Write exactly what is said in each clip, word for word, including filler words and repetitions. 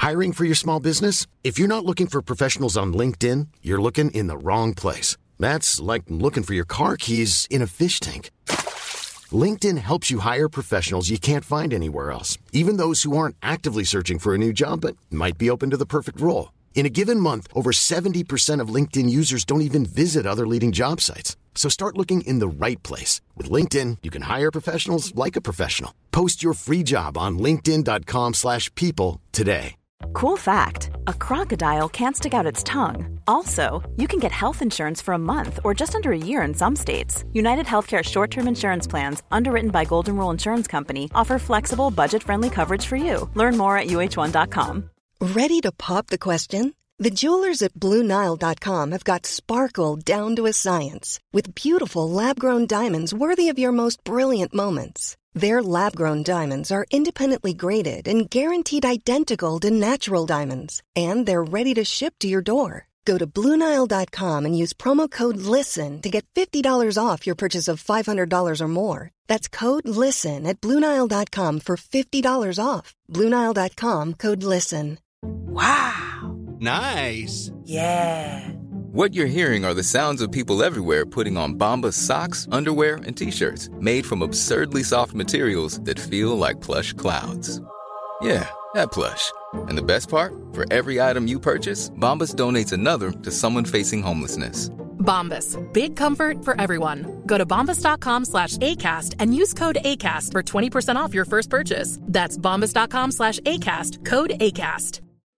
Hiring for your small business? If you're not looking for professionals on LinkedIn, you're looking in the wrong place. That's like looking for your car keys in a fish tank. LinkedIn helps you hire professionals you can't find anywhere else, even those who aren't actively searching for a new job but might be open to the perfect role. In a given month, over seventy percent of LinkedIn users don't even visit other leading job sites. So start looking in the right place. With LinkedIn, you can hire professionals like a professional. Post your free job on linkedin.com slash people today. Cool fact, a crocodile can't stick out its tongue. Also, you can get health insurance for a month or just under a year in some states. United Healthcare short-term insurance plans, underwritten by Golden Rule Insurance Company, offer flexible, budget-friendly coverage for you. Learn more at U H one dot com. Ready to pop the question? The jewelers at Blue Nile dot com have got sparkle down to a science with beautiful lab-grown diamonds worthy of your most brilliant moments. Their lab-grown diamonds are independently graded and guaranteed identical to natural diamonds, and they're ready to ship to your door. Go to Blue Nile dot com and use promo code LISTEN to get fifty dollars off your purchase of five hundred dollars or more. That's code LISTEN at Blue Nile dot com for fifty dollars off. Blue Nile dot com, code LISTEN. Wow. Nice. Yeah. What you're hearing are the sounds of people everywhere putting on Bombas socks, underwear, and T-shirts made from absurdly soft materials that feel like plush clouds. Yeah, that plush. And the best part? For every item you purchase, Bombas donates another to someone facing homelessness. Bombas. Big comfort for everyone. Go to bombas.com slash ACAST and use code ACAST for twenty percent off your first purchase. That's bombas.com slash ACAST. Code ACAST.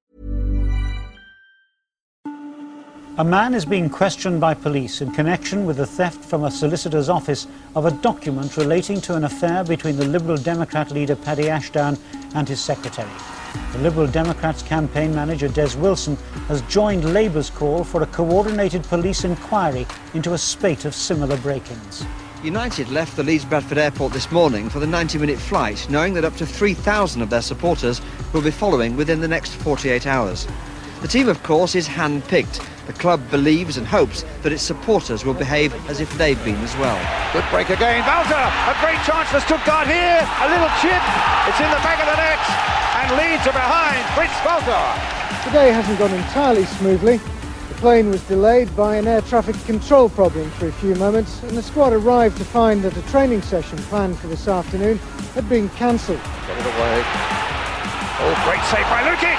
A man is being questioned by police in connection with the theft from a solicitor's office of a document relating to an affair between the Liberal Democrat leader Paddy Ashdown and his secretary. The Liberal Democrats campaign manager Des Wilson has joined Labour's call for a coordinated police inquiry into a spate of similar break-ins. United left the Leeds Bradford airport this morning for the ninety-minute flight, knowing that up to three thousand of their supporters will be following within the next forty-eight hours. The team, of course, is hand-picked. The club believes and hopes that its supporters will behave as if they've been as well. Good break again. Walter, a great chance for Stuttgart here. A little chip. It's in the back of the net. And Leeds are behind. Fritz Walter. Today hasn't gone entirely smoothly. The plane was delayed by an air traffic control problem for a few moments, and the squad arrived to find that a training session planned for this afternoon had been cancelled. Get it away. Oh, great save by Lukic.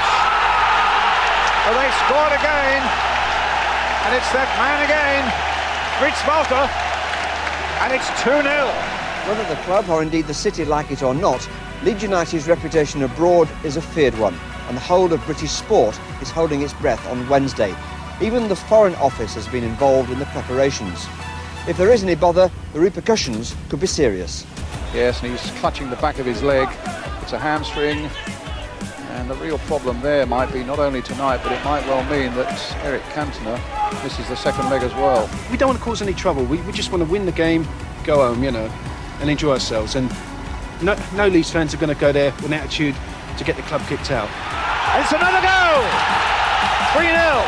Oh, they scored again. And it's that man again, Fritz Walter, and it's two nil. Whether the club or indeed the city like it or not, Leeds United's reputation abroad is a feared one, and the whole of British sport is holding its breath on Wednesday. Even the Foreign Office has been involved in the preparations. If there is any bother, the repercussions could be serious. Yes, and he's clutching the back of his leg. It's a hamstring. And the real problem there might be not only tonight, but it might well mean that Eric Cantona misses the second leg as well. We don't want to cause any trouble. We, we just want to win the game, go home, you know, and enjoy ourselves. And no, no Leeds fans are going to go there with an attitude to get the club kicked out. And it's another goal! three nil.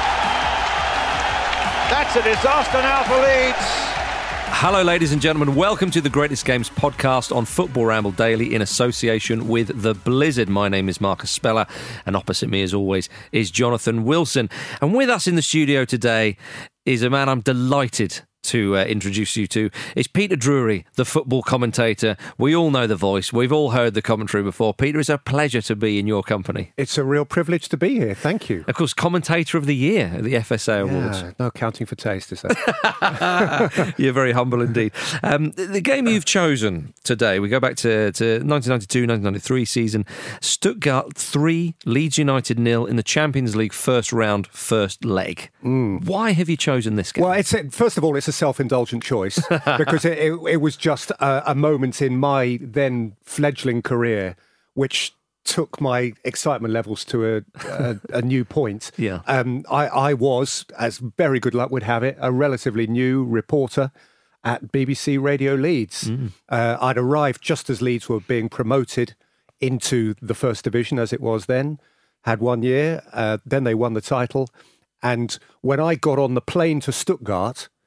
That's a disaster now for Leeds. Hello, ladies and gentlemen. Welcome to the Greatest Games podcast on Football Ramble Daily in association with The Blizzard. My name is Marcus Speller, and opposite me, as always, is Jonathan Wilson. And with us in the studio today is a man I'm delighted to uh, introduce you to. It's Peter Drury, the football commentator. We all know the voice. We've all heard the commentary before. Peter, it's a pleasure to be in your company. It's a real privilege to be here. Thank you. Of course, Commentator of the Year at the F S A Awards. Yeah, no counting for taste, is that? You're very humble indeed. Um, the, the game you've chosen today, we go back to, to nineteen ninety-two nineteen ninety-three season. Stuttgart three, Leeds United nil in the Champions League first round, first leg. Mm. Why have you chosen this game? Well, it's first of all, it's a self-indulgent choice because it, it, it was just a, a moment in my then fledgling career which took my excitement levels to a, a, a new point. Yeah. Um, I, I was, as very good luck would have it, a relatively new reporter at B B C Radio Leeds. Mm. Uh, I'd arrived just as Leeds were being promoted into the First Division, as it was then, had one year, uh, then they won the title. And when I got on the plane to Stuttgart,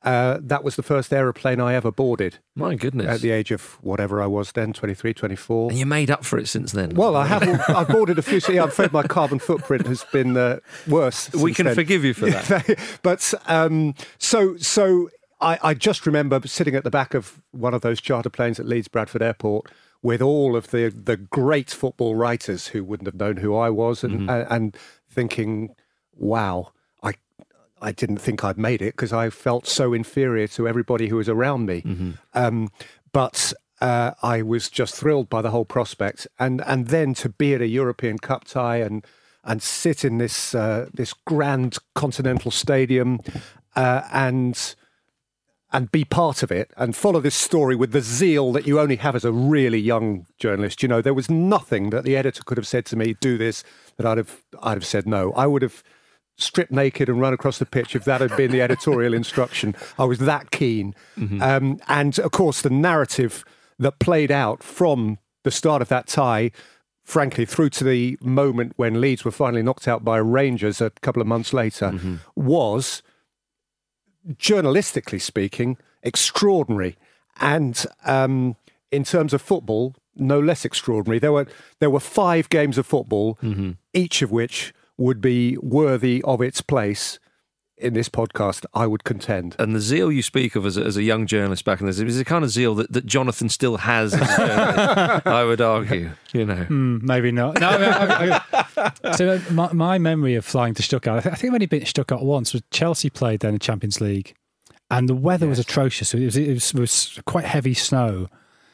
uh, that was the first aeroplane I ever boarded. My goodness. At the age of whatever I was then, twenty-three, twenty-four. And you made up for it since then. Well, I have. I've boarded a few. So yeah, I'm afraid my carbon footprint has been uh, worse. We can then. forgive you for that. But um, so so I, I just remember sitting at the back of one of those charter planes at Leeds Bradford Airport with all of the the great football writers who wouldn't have known who I was, and Mm-hmm. and, and thinking, wow, I I didn't think I'd made it because I felt so inferior to everybody who was around me. Mm-hmm. Um, but uh, I was just thrilled by the whole prospect, and and then to be at a European Cup tie and and sit in this uh, this grand continental stadium uh, and. and be part of it and follow this story with the zeal that you only have as a really young journalist. You know, there was nothing that the editor could have said to me, do this, that I'd have I'd have said no. I would have stripped naked and run across the pitch if that had been the editorial instruction. I was that keen. Mm-hmm. Um, and, of course, the narrative that played out from the start of that tie, frankly, through to the moment when Leeds were finally knocked out by Rangers a couple of months later, Mm-hmm. was, journalistically speaking, extraordinary. And um, in terms of football, no less extraordinary. There were there were five games of football, Mm-hmm. each of which would be worthy of its place in this podcast, I would contend. And the zeal you speak of as a, as a young journalist back in the day is the kind of zeal that, that Jonathan still has as a journalist, I would argue, you know. Mm, maybe not. No, I mean, I, I, so my, my memory of flying to Stuttgart, I, th- I think I've only been to Stuttgart once, was Chelsea played then in the Champions League, and the weather yes. was atrocious. It was, it was, it was quite heavy snow,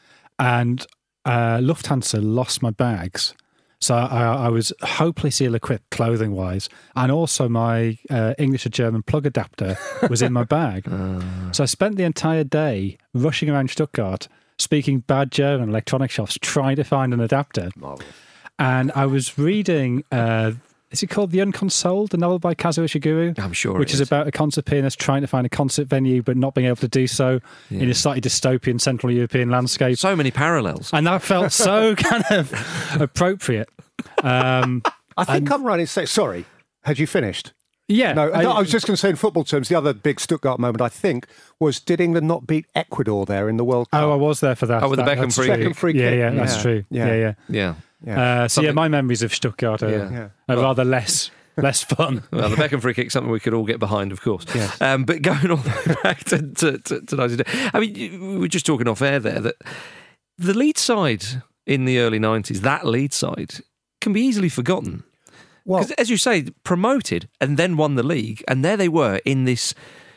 and uh, Lufthansa lost my bags. So I, I was hopelessly ill-equipped clothing-wise, and also my uh, English to German plug adapter was in my bag. Uh. So I spent the entire day rushing around Stuttgart, speaking bad German electronic shops, trying to find an adapter. Marvelous. And I was reading, uh, is it called The Unconsoled, a novel by Kazuo Ishiguro? I'm sure Which it is. is about a concert pianist trying to find a concert venue but not being able to do so yeah. in a slightly dystopian Central European landscape. So many parallels. And that felt so kind of appropriate. Um, I think and, I'm right in saying, sorry, had you finished? Yeah. No, I, I was just going to say in football terms, the other big Stuttgart moment, I think, was did England not beat Ecuador there in the World Cup? Oh, I was there for that. Oh, with that, the Beckham free kick. free Yeah, kick. yeah, that's yeah. true. Yeah, yeah, yeah. Yeah. yeah. Uh, so, yeah, my memories of Stuttgart are, Yeah. Yeah. are rather less less fun. Well, the Beckham free kick, something we could all get behind, of course. Yes. Um, but going all the way back to, to, to, to ninety-two, I mean, we were just talking off air there that the Leeds side in the early nineties, that Leeds side, can be easily forgotten. Because, well, as you say, promoted and then won the league, and there they were in this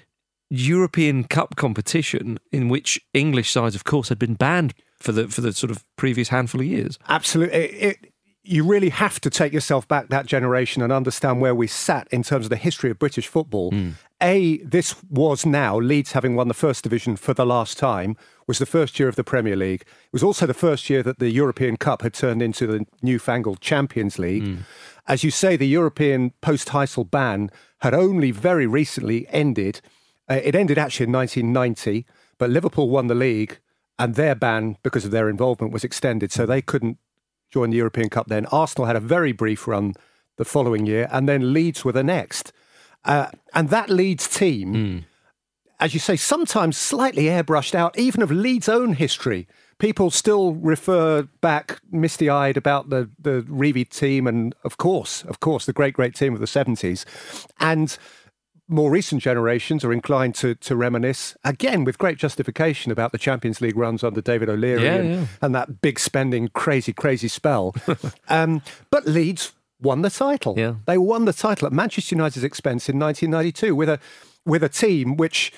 European Cup competition in which English sides, of course, had been banned for the for the sort of previous handful of years. Absolutely. It, it, you really have to take yourself back that generation and understand where we sat in terms of the history of British football. Mm. A, this was now, Leeds having won the First Division for the last time, was the first year of the Premier League. It was also the first year that the European Cup had turned into the newfangled Champions League. Mm. As you say, the European post-Heysel ban had only very recently ended. Uh, it ended actually in nineteen ninety, but Liverpool won the league and their ban, because of their involvement, was extended, so they couldn't join the European Cup then. Arsenal had a very brief run the following year, and then Leeds were the next. Uh, and that Leeds team, mm. as you say, sometimes slightly airbrushed out, even of Leeds' own history. People still refer back misty-eyed about the, the Reeve team and, of course, of course, the great, great team of the seventies. And more recent generations are inclined to, to reminisce, again, with great justification, about the Champions League runs under David O'Leary yeah, and, yeah. and that big spending, crazy, crazy spell. um, but Leeds won the title. Yeah. They won the title at Manchester United's expense in nineteen ninety-two with a with a team which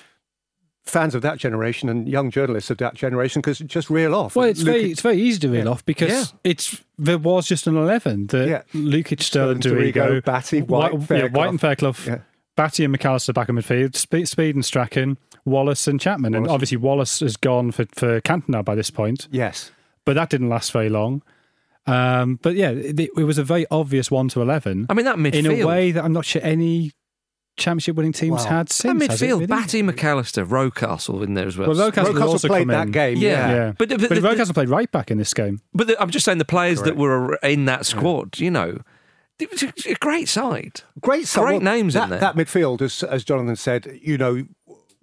fans of that generation and young journalists of that generation could just reel off. Well, it's Lukic, very it's very easy to reel yeah. off because yeah. it's there was just an eleven that yeah. Lukic, Sterling, Dorigo, Batty, White, White, Fairclough. yeah, White and Fairclough, yeah. Batty and McAllister back in midfield, Speed, Speed and Strachan, Wallace and Chapman. Wallace. And obviously Wallace has gone for, for Cantona by this point. Yes. But that didn't last very long. Um, but yeah, it, it was a very obvious one to eleven. I mean, that midfield. In a way that I'm not sure any championship winning teams wow. had since. That midfield, really? Batty, McAllister, Rocastle in there as well. Well, Rocastle, Rocastle also played come that in. game. Yeah. Yeah. yeah. But, but, but the, Rocastle played right back in this game. But the, I'm just saying the players Correct. that were in that squad, yeah. you know, it was a great side. Great side. Great well, names that, in there. That midfield, as, as Jonathan said, you know,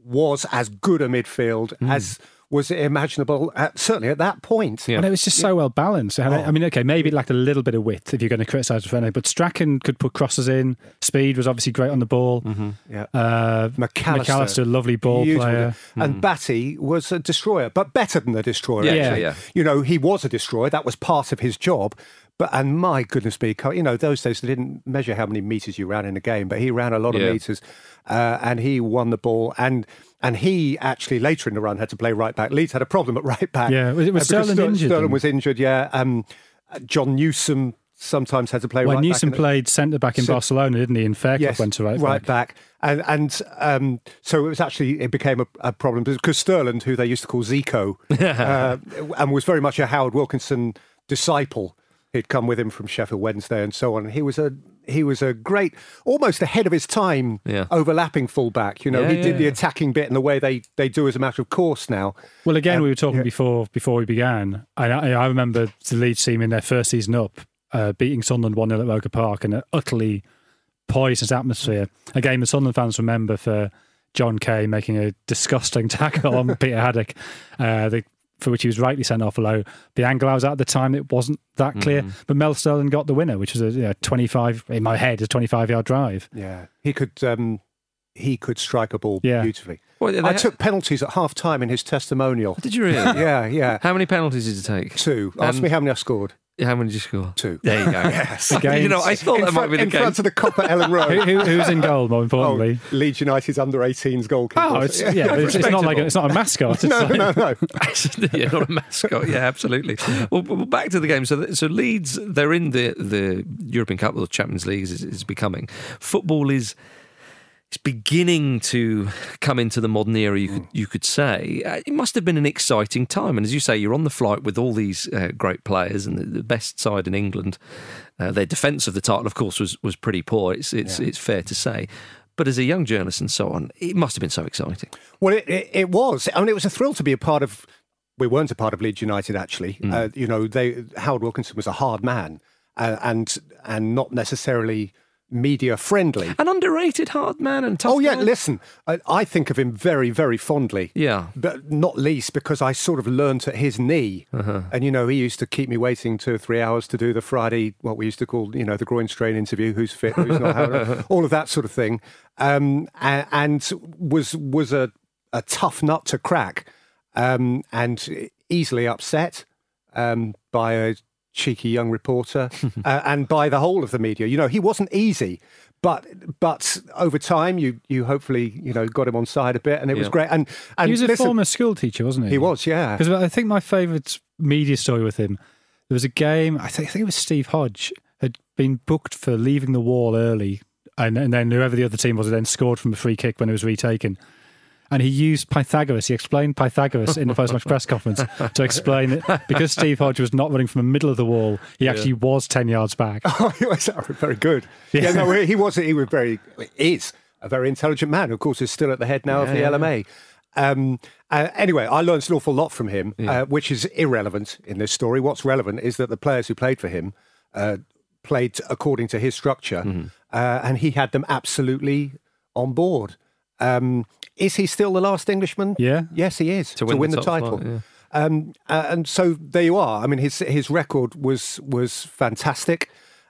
was as good a midfield mm. as was imaginable, at, certainly at that point. Yeah. And it was just so yeah. well balanced. Oh. I mean, okay, maybe it lacked a little bit of width if you're going to criticise defending, but Strachan could put crosses in. Speed was obviously great on the ball. Mm-hmm. Yeah. Uh, McAllister, McAllister, lovely ball beautiful. player. And mm. Batty was a destroyer, but better than a destroyer. Yeah, actually. yeah, yeah. You know, he was a destroyer. That was part of his job. But and my goodness me, you know, those days they didn't measure how many metres you ran in a game, but he ran a lot of yeah. metres, uh, and he won the ball. And and he actually later in the run had to play right back. Leeds had a problem at right back. Yeah, was, was uh, Sterling injured? Sterling was injured. Yeah, um, John Newsom sometimes had to play well, right Newsom back. Well, Newsom played centre back in so, Barcelona, didn't he? And Fairclough yes, went to right, right back. back. And and um, so it was actually it became a, a problem because Sterling, who they used to call Zico, uh, and was very much a Howard Wilkinson disciple. He'd come with him from Sheffield Wednesday and so on. He was a he was a great, almost ahead of his time, yeah. overlapping fullback. You know, yeah, he yeah, did the yeah. attacking bit in the way they, they do as a matter of course now. Well, again, um, we were talking yeah. before before we began. I, I remember the Leeds team in their first season up, uh, beating Sunderland one nil at Roker Park in an utterly poisonous atmosphere. A game that Sunderland fans remember for John Kay making a disgusting tackle on Peter Haddock. Uh, the for which he was rightly sent off, although the angle I was at at the time, it wasn't that clear. Mm. But Mel Sterling got the winner, which was a you know, twenty-five, in my head, a twenty-five-yard drive. Yeah, he could um, he could strike a ball yeah. beautifully. Well, I took penalties at half-time in his testimonial. Did you really? yeah, yeah. How many penalties did you take? Two. Ask and me how many I scored. How many did you score? Two. There you go. yes. You know, I thought in that front, might be the in case. In front of the Copper Ellen Road. who, who, who's in goal, more importantly? Oh, Leeds United's under eighteens goalkeeper. Oh, it's, yeah, but it's, it's not like a, it's not a mascot. It's no, like... no, no, yeah, not a mascot. Yeah, absolutely. Well, well, back to the game. So, so Leeds, they're in the the European Cup, or the Champions League is, is becoming. Football is. It's beginning to come into the modern era, you could you could say. Uh, it must have been an exciting time. And as you say, you're on the flight with all these uh, great players and the, the best side in England. Uh, their defence of the title, of course, was, was pretty poor. It's it's yeah. it's fair to say. But as a young journalist and so on, it must have been so exciting. Well, it, it, it was. I mean, it was a thrill to be a part of... We weren't a part of Leeds United, actually. Mm. Uh, you know, they Howard Wilkinson was a hard man uh, and and not necessarily... media friendly. An underrated hard man and tough Oh yeah, guy. listen, I, I think of him very, very fondly. Yeah. But not least because I sort of learnt at his knee. Uh-huh. And, you know, he used to keep me waiting two or three hours to do the Friday, what we used to call, you know, the groin strain interview, who's fit, who's not, how, all of that sort of thing. Um, and, and was was a, a tough nut to crack um, and easily upset um, by a cheeky young reporter uh, and by the whole of the media. You know, he wasn't easy, but but over time you you hopefully, you know, got him on side a bit and it yeah. was great. And, and he was a listen, former school teacher, wasn't he? He was, yeah. Because I think my favourite media story with him, there was a game, I think, I think it was Steve Hodge, had been booked for leaving the wall early and, and then whoever the other team was had then scored from a free kick when it was retaken. And he used Pythagoras. He explained Pythagoras in the post-match press conference to explain that because Steve Hodge was not running from the middle of the wall, he actually yeah. was ten yards back. Oh, he was very good. Yeah, yeah no, he was. He was very is a very intelligent man. Of course, is still at the head now yeah, of the yeah. L M A. Um, uh, anyway, I learned an awful lot from him, yeah. uh, which is irrelevant in this story. What's relevant is that the players who played for him uh, played according to his structure, mm-hmm. uh, and he had them absolutely on board. Um, is he still the last Englishman? Yeah. Yes, he is, to win, to win the, the title. Flight, yeah. um, uh, and so there you are. I mean, his his record was was fantastic.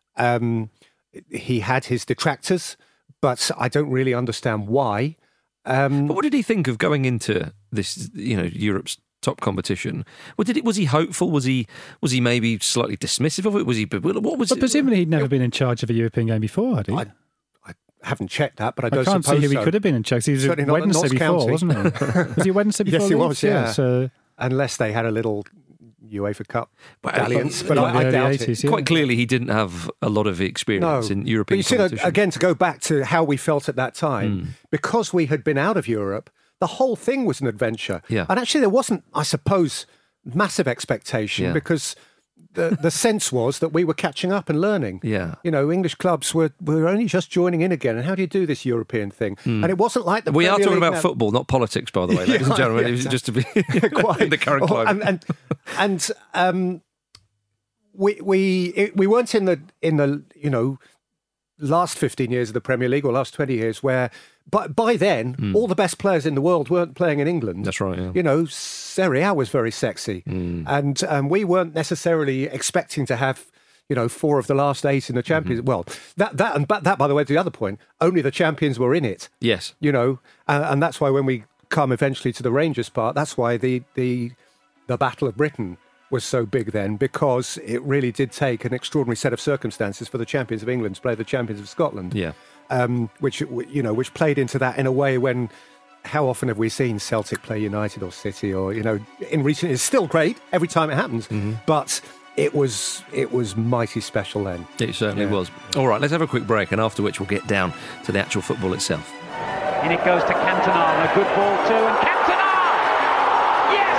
Um, he had his detractors, but I don't really understand why. Um, but what did he think of going into this, you know, Europe's top competition? Well, did it? Was he hopeful? Was he was he maybe slightly dismissive of it? Was he? What was? But it? presumably he'd never been in charge of a European game before, had he? I, haven't checked that, but I I don't can't suppose see who so. he could have been in Chelsea. He was Certainly at not at Wednesday Notts before, County. wasn't he? Was he Wednesday before? Yes, he Leeds? was, yeah. so... Unless they had a little UEFA Cup Well, dalliance, but- but in I, the I early doubt eighties, it. yeah. Quite clearly, he didn't have a lot of experience in European But you see, competition. that, again, to go back to how we felt at that time, Mm. because we had been out of Europe, the whole thing was an adventure. Yeah. And actually, there wasn't, I suppose, massive expectation Yeah. because the the sense was that we were catching up and learning. Yeah. You know, English clubs were, were only just joining in again. And how do you do this European thing? Mm. And it wasn't like the We are Premier talking League about now. football, not politics, by the way, ladies Yeah, and gentlemen. yeah, It was just to be Quite. in the current Oh, climate. and and, and um, we we it, we weren't in the in the you know last fifteen years of the Premier League or last twenty years where by, by then, mm. all the best players in the world weren't playing in England. That's right, yeah. You know, Serie A was very sexy. Mm. And um, we weren't necessarily expecting to have, you know, four of the last eight in the Champions. Mm-hmm. Well, that, that, and that, by the way, is the other point. Only the champions were in it. Yes. You know, and, and that's why when we come eventually to the Rangers part, that's why the the the Battle of Britain was so big then, because it really did take an extraordinary set of circumstances for the champions of England to play the champions of Scotland. Yeah. Um, which, you know, which played into that in a way when, how often have we seen Celtic play United or City or, you know, in recent, it's still great every time it happens, mm-hmm. but it was it was mighty special then. It certainly yeah. was. All right, let's have a quick break, and after which we'll get down to the actual football itself. In it goes to Cantona, and a good ball too, and Cantona! Yes!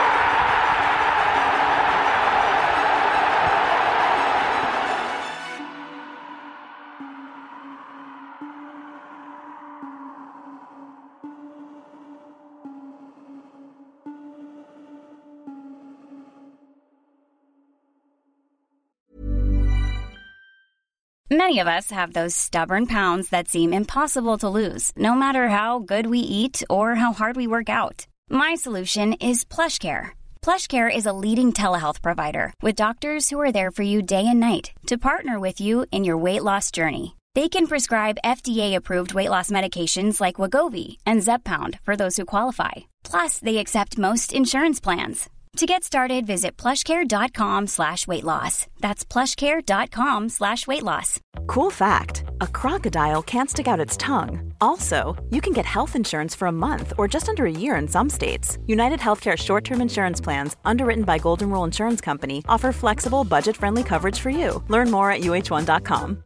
Many of us have those stubborn pounds that seem impossible to lose, no matter how good we eat or how hard we work out. My solution is PlushCare. PlushCare is a leading telehealth provider with doctors who are there for you day and night to partner with you in your weight loss journey. They can prescribe F D A-approved weight loss medications like Wegovy and Zepbound for those who qualify. Plus, they accept most insurance plans. To get started, visit plushcare.com slash weight loss. That's plushcare.com slash weight loss. Cool fact, a crocodile can't stick out its tongue. Also, you can get health insurance for a month or just under a year in some states. United Healthcare short-term insurance plans, underwritten by Golden Rule Insurance Company, offer flexible, budget-friendly coverage for you. Learn more at U H one dot com.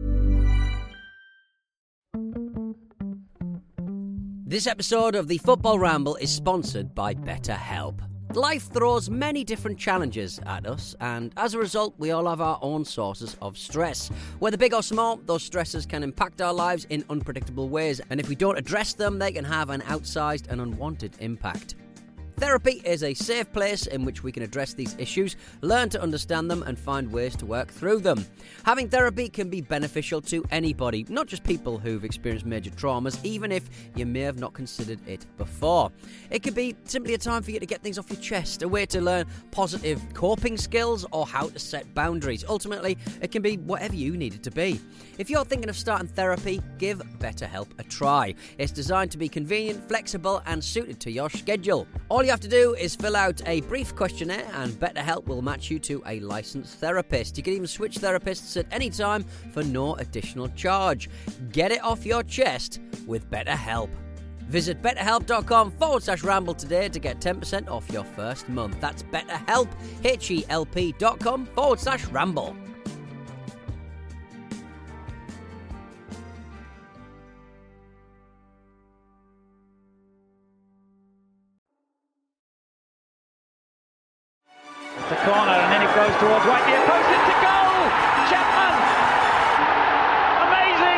This episode of the Football Ramble is sponsored by BetterHelp. Life throws many different challenges at us, and as a result, we all have our own sources of stress. Whether big or small, those stresses can impact our lives in unpredictable ways, and if we don't address them, they can have an outsized and unwanted impact. Therapy is a safe place in which we can address these issues, learn to understand them, and find ways to work through them. Having therapy can be beneficial to anybody, not just people who've experienced major traumas, even if you may have not considered it before. It could be simply a time for you to get things off your chest, a way to learn positive coping skills or how to set boundaries. Ultimately, it can be whatever you need it to be. If you're thinking of starting therapy, give BetterHelp a try. It's designed to be convenient, flexible, and suited to your schedule. All you have to do is fill out a brief questionnaire and BetterHelp will match you to a licensed therapist. You can even switch therapists at any time for no additional charge. Get it off your chest with BetterHelp. Visit betterhelp.com forward slash ramble today to get ten percent off your first month. That's BetterHelp, H-E-L-P dot com forward slash ramble. The corner, and then it goes towards right near post, it's a goal! Chapman! Amazing!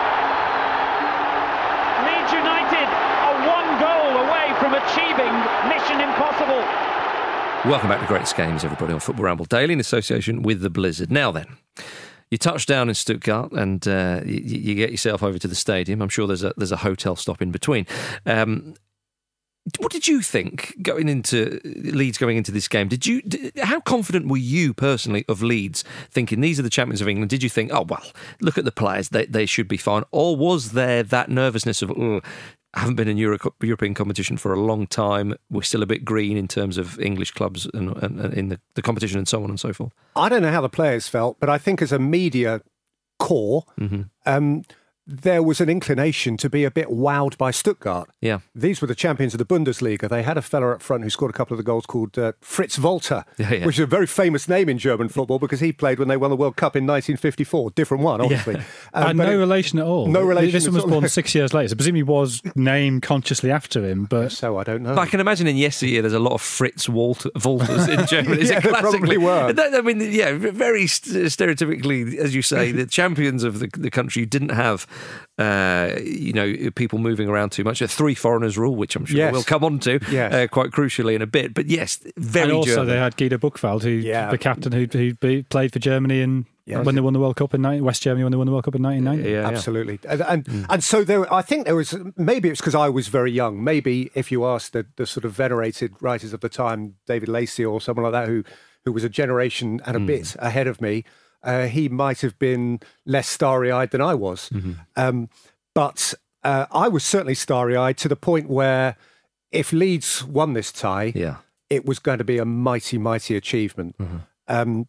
Leeds United are one goal away from achieving mission impossible. Welcome back to Greatest Games, everybody, on Football Ramble Daily in association with the Blizzard. Now then, you touch down in Stuttgart and uh, you, you get yourself over to the stadium. I'm sure there's a there's a hotel stop in between. Um, What did you think going into Leeds going into this game? Did you? Did, how confident were you personally of Leeds, thinking these are the champions of England? Did you think, oh well, look at the players, they they should be fine, or was there that nervousness of, oh, I haven't been in Euro, European competition for a long time, we're still a bit green in terms of English clubs and, and, and in the, the competition and so on and so forth? I don't know how the players felt, but I think as a media core. Mm-hmm. Um, there was an inclination to be a bit wowed by Stuttgart. Yeah. These were the champions of the Bundesliga. They had a fella up front who scored a couple of the goals called uh, Fritz Walter, yeah, yeah. which is a very famous name in German football because he played when they won the World Cup in nineteen fifty-four. Different one, obviously. Yeah. Um, and no it, relation at all. No relation This one was born six years later, so presumably was named consciously after him. But So I don't know. But I can imagine in yesteryear there's a lot of Fritz Walter, Walters in Germany. It's yeah, a classic, there probably were. I mean, yeah, very stereotypically, as you say, the champions of the, the country didn't have uh, you know, people moving around too much. A three foreigners rule, which I'm sure Yes. we'll come on to Yes. uh, quite crucially in a bit. But yes, very And also German. they had Guido Buchwald, who Yeah. the captain who who be- played for Germany and Yes. when they won the World Cup in ni- West Germany when they won the World Cup in nineteen ninety. Yeah, yeah. Absolutely. And and, and so there, I think there was, maybe it's because I was very young. Maybe if you asked the, the sort of venerated writers of the time, David Lacey or someone like that, who, who was a generation and a bit ahead of me, uh, he might have been less starry-eyed than I was. Um, but uh, I was certainly starry-eyed to the point where if Leeds won this tie, Yeah. it was going to be a mighty, mighty achievement. Um,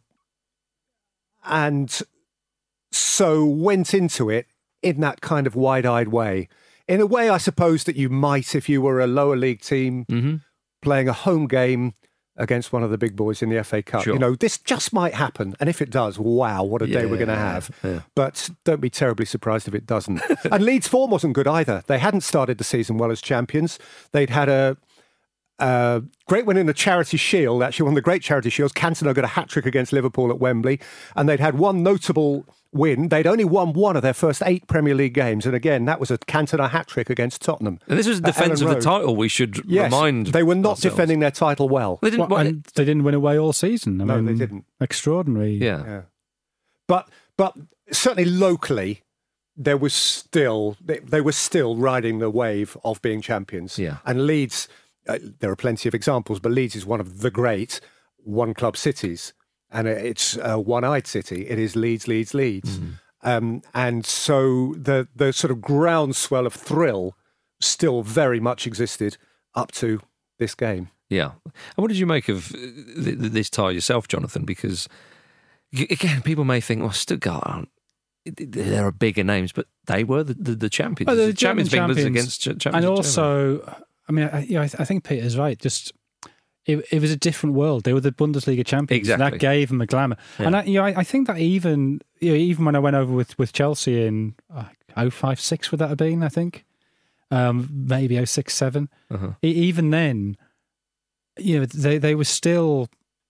and so went into it in that kind of wide-eyed way. In a way, I suppose, that you might if you were a lower league team Mm-hmm. playing a home game against one of the big boys in the F A Cup. Sure. You know, this just might happen. And if it does, wow, what a day we're going to Yeah, have. yeah. But don't be terribly surprised if it doesn't. And Leeds' form wasn't good either. They hadn't started the season well as champions. They'd had a Uh, great win in the Charity Shield, actually one of the great Charity Shields. Cantona got a hat-trick against Liverpool at Wembley, and they'd had one notable win. They'd only won one of their first eight Premier League games, and again, that was a Cantona hat-trick against Tottenham. And this was at defence of Ellen the Road. title, we should Yes, remind they were not ourselves. defending their title well. They didn't, Well, well, and they didn't win away all season. I No, mean, they didn't. Extraordinary. yeah. Yeah. But but certainly locally, there was still they, they were still riding the wave of being champions. Yeah. And Leeds, uh, there are plenty of examples, but Leeds is one of the great one-club cities, and it's a one-eyed city. It is Leeds, Leeds, Leeds, um, and so the the sort of groundswell of thrill still very much existed up to this game. Yeah. And what did you make of uh, th- th- this tie yourself, Jonathan? Because, y- again, people may think, well, Stuttgart aren't, there are bigger names, but they were the, the, the champions. Oh, they're the the German champions of England champions. against ch- champions And of also, I mean, I, you know, I, th- I think Peter's right. Just it, it was a different world. They were the Bundesliga champions. And Exactly. that gave them a glamour. Yeah. And I, you know, I, I think that even you know, even when I went over with, with Chelsea in uh, oh five six, would that have been? I think um, maybe oh six seven. Uh-huh. E- even then, you know, they they were still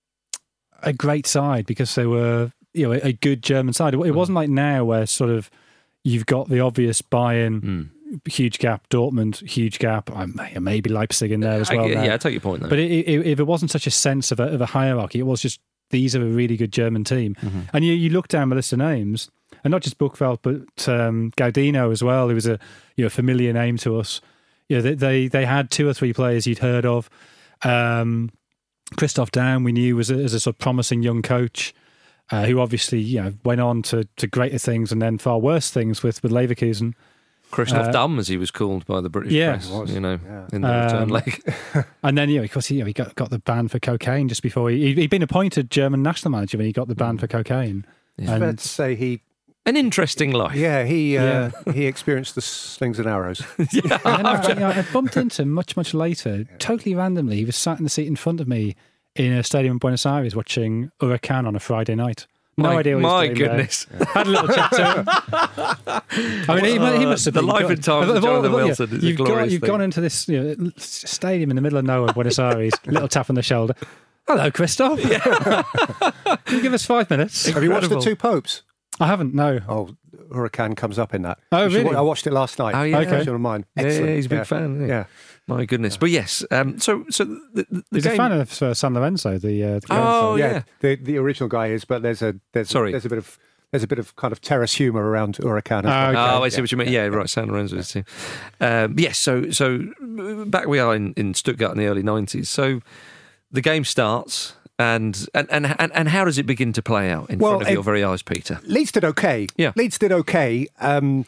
a great side because they were you know a, a good German side. It, it wasn't like now where sort of you've got the obvious Bayern. Mm. Huge gap, Dortmund, huge gap. Um, maybe Leipzig in there as I- well. yeah, now. I take your point there. But it, it, if it wasn't such a sense of a, of a hierarchy, it was just these are a really good German team. Mm-hmm. And you, you look down the list of names, and not just Buchwald, but um, Gaudino as well, who was a you know familiar name to us. You know, they, they they had two or three players you'd heard of. Um, Christoph Daum, we knew was a, as a sort of promising young coach. Uh, who obviously you know went on to, to greater things and then far worse things with, with Leverkusen. Christoph Uh, Daum, as he was called by the British yeah. press, He was, you know, yeah. in the return Um, leg. And then, you know, because he, you know, he got, got the ban for cocaine just before he, he'd been appointed German national manager when he got the ban for cocaine. It's fair And to say he, An interesting life. yeah, he uh, Yeah. he experienced the slings and arrows. and then I, you know, I bumped into him much, much later, totally randomly. He was sat in the seat in front of me in a stadium in Buenos Aires watching Huracan on a Friday night. No My- idea what my he was doing goodness. there. Had a little chat to him. I mean, he, mu- he must have The been life gone. and times of all- Jonathan all- yeah, Wilson is a you've got, glorious You've thing. gone into this you know, stadium in the middle of nowhere, Buenos Aires, little tap on the shoulder. Hello, Christoph. Can you give us five minutes? Have you watched The Incredible. Two Popes? I haven't, no. Oh, Huracan comes up in that. Oh, You should really? wa- I watched it last night. Oh, yeah. It's Okay. on mine. Yeah, yeah, Excellent. he's a big fan. Yeah. Yeah. My goodness. But yes, um, so so the, the, the He's game... a fan of uh, San Lorenzo, the, uh, the Oh, yeah. yeah. The the original guy is, but there's a there's Sorry. there's a bit of there's a bit of kind of terrace humour around Huracan. as Ah, well. okay. Oh, I see what you mean. Yeah, right. San Lorenzo's team. Um, yes. So, so back we are in, in Stuttgart in the early nineties. So the game starts, and and, and and and how does it begin to play out in Well, front of it- your very eyes, Peter? Leeds did okay. Yeah. Leeds did okay. Um,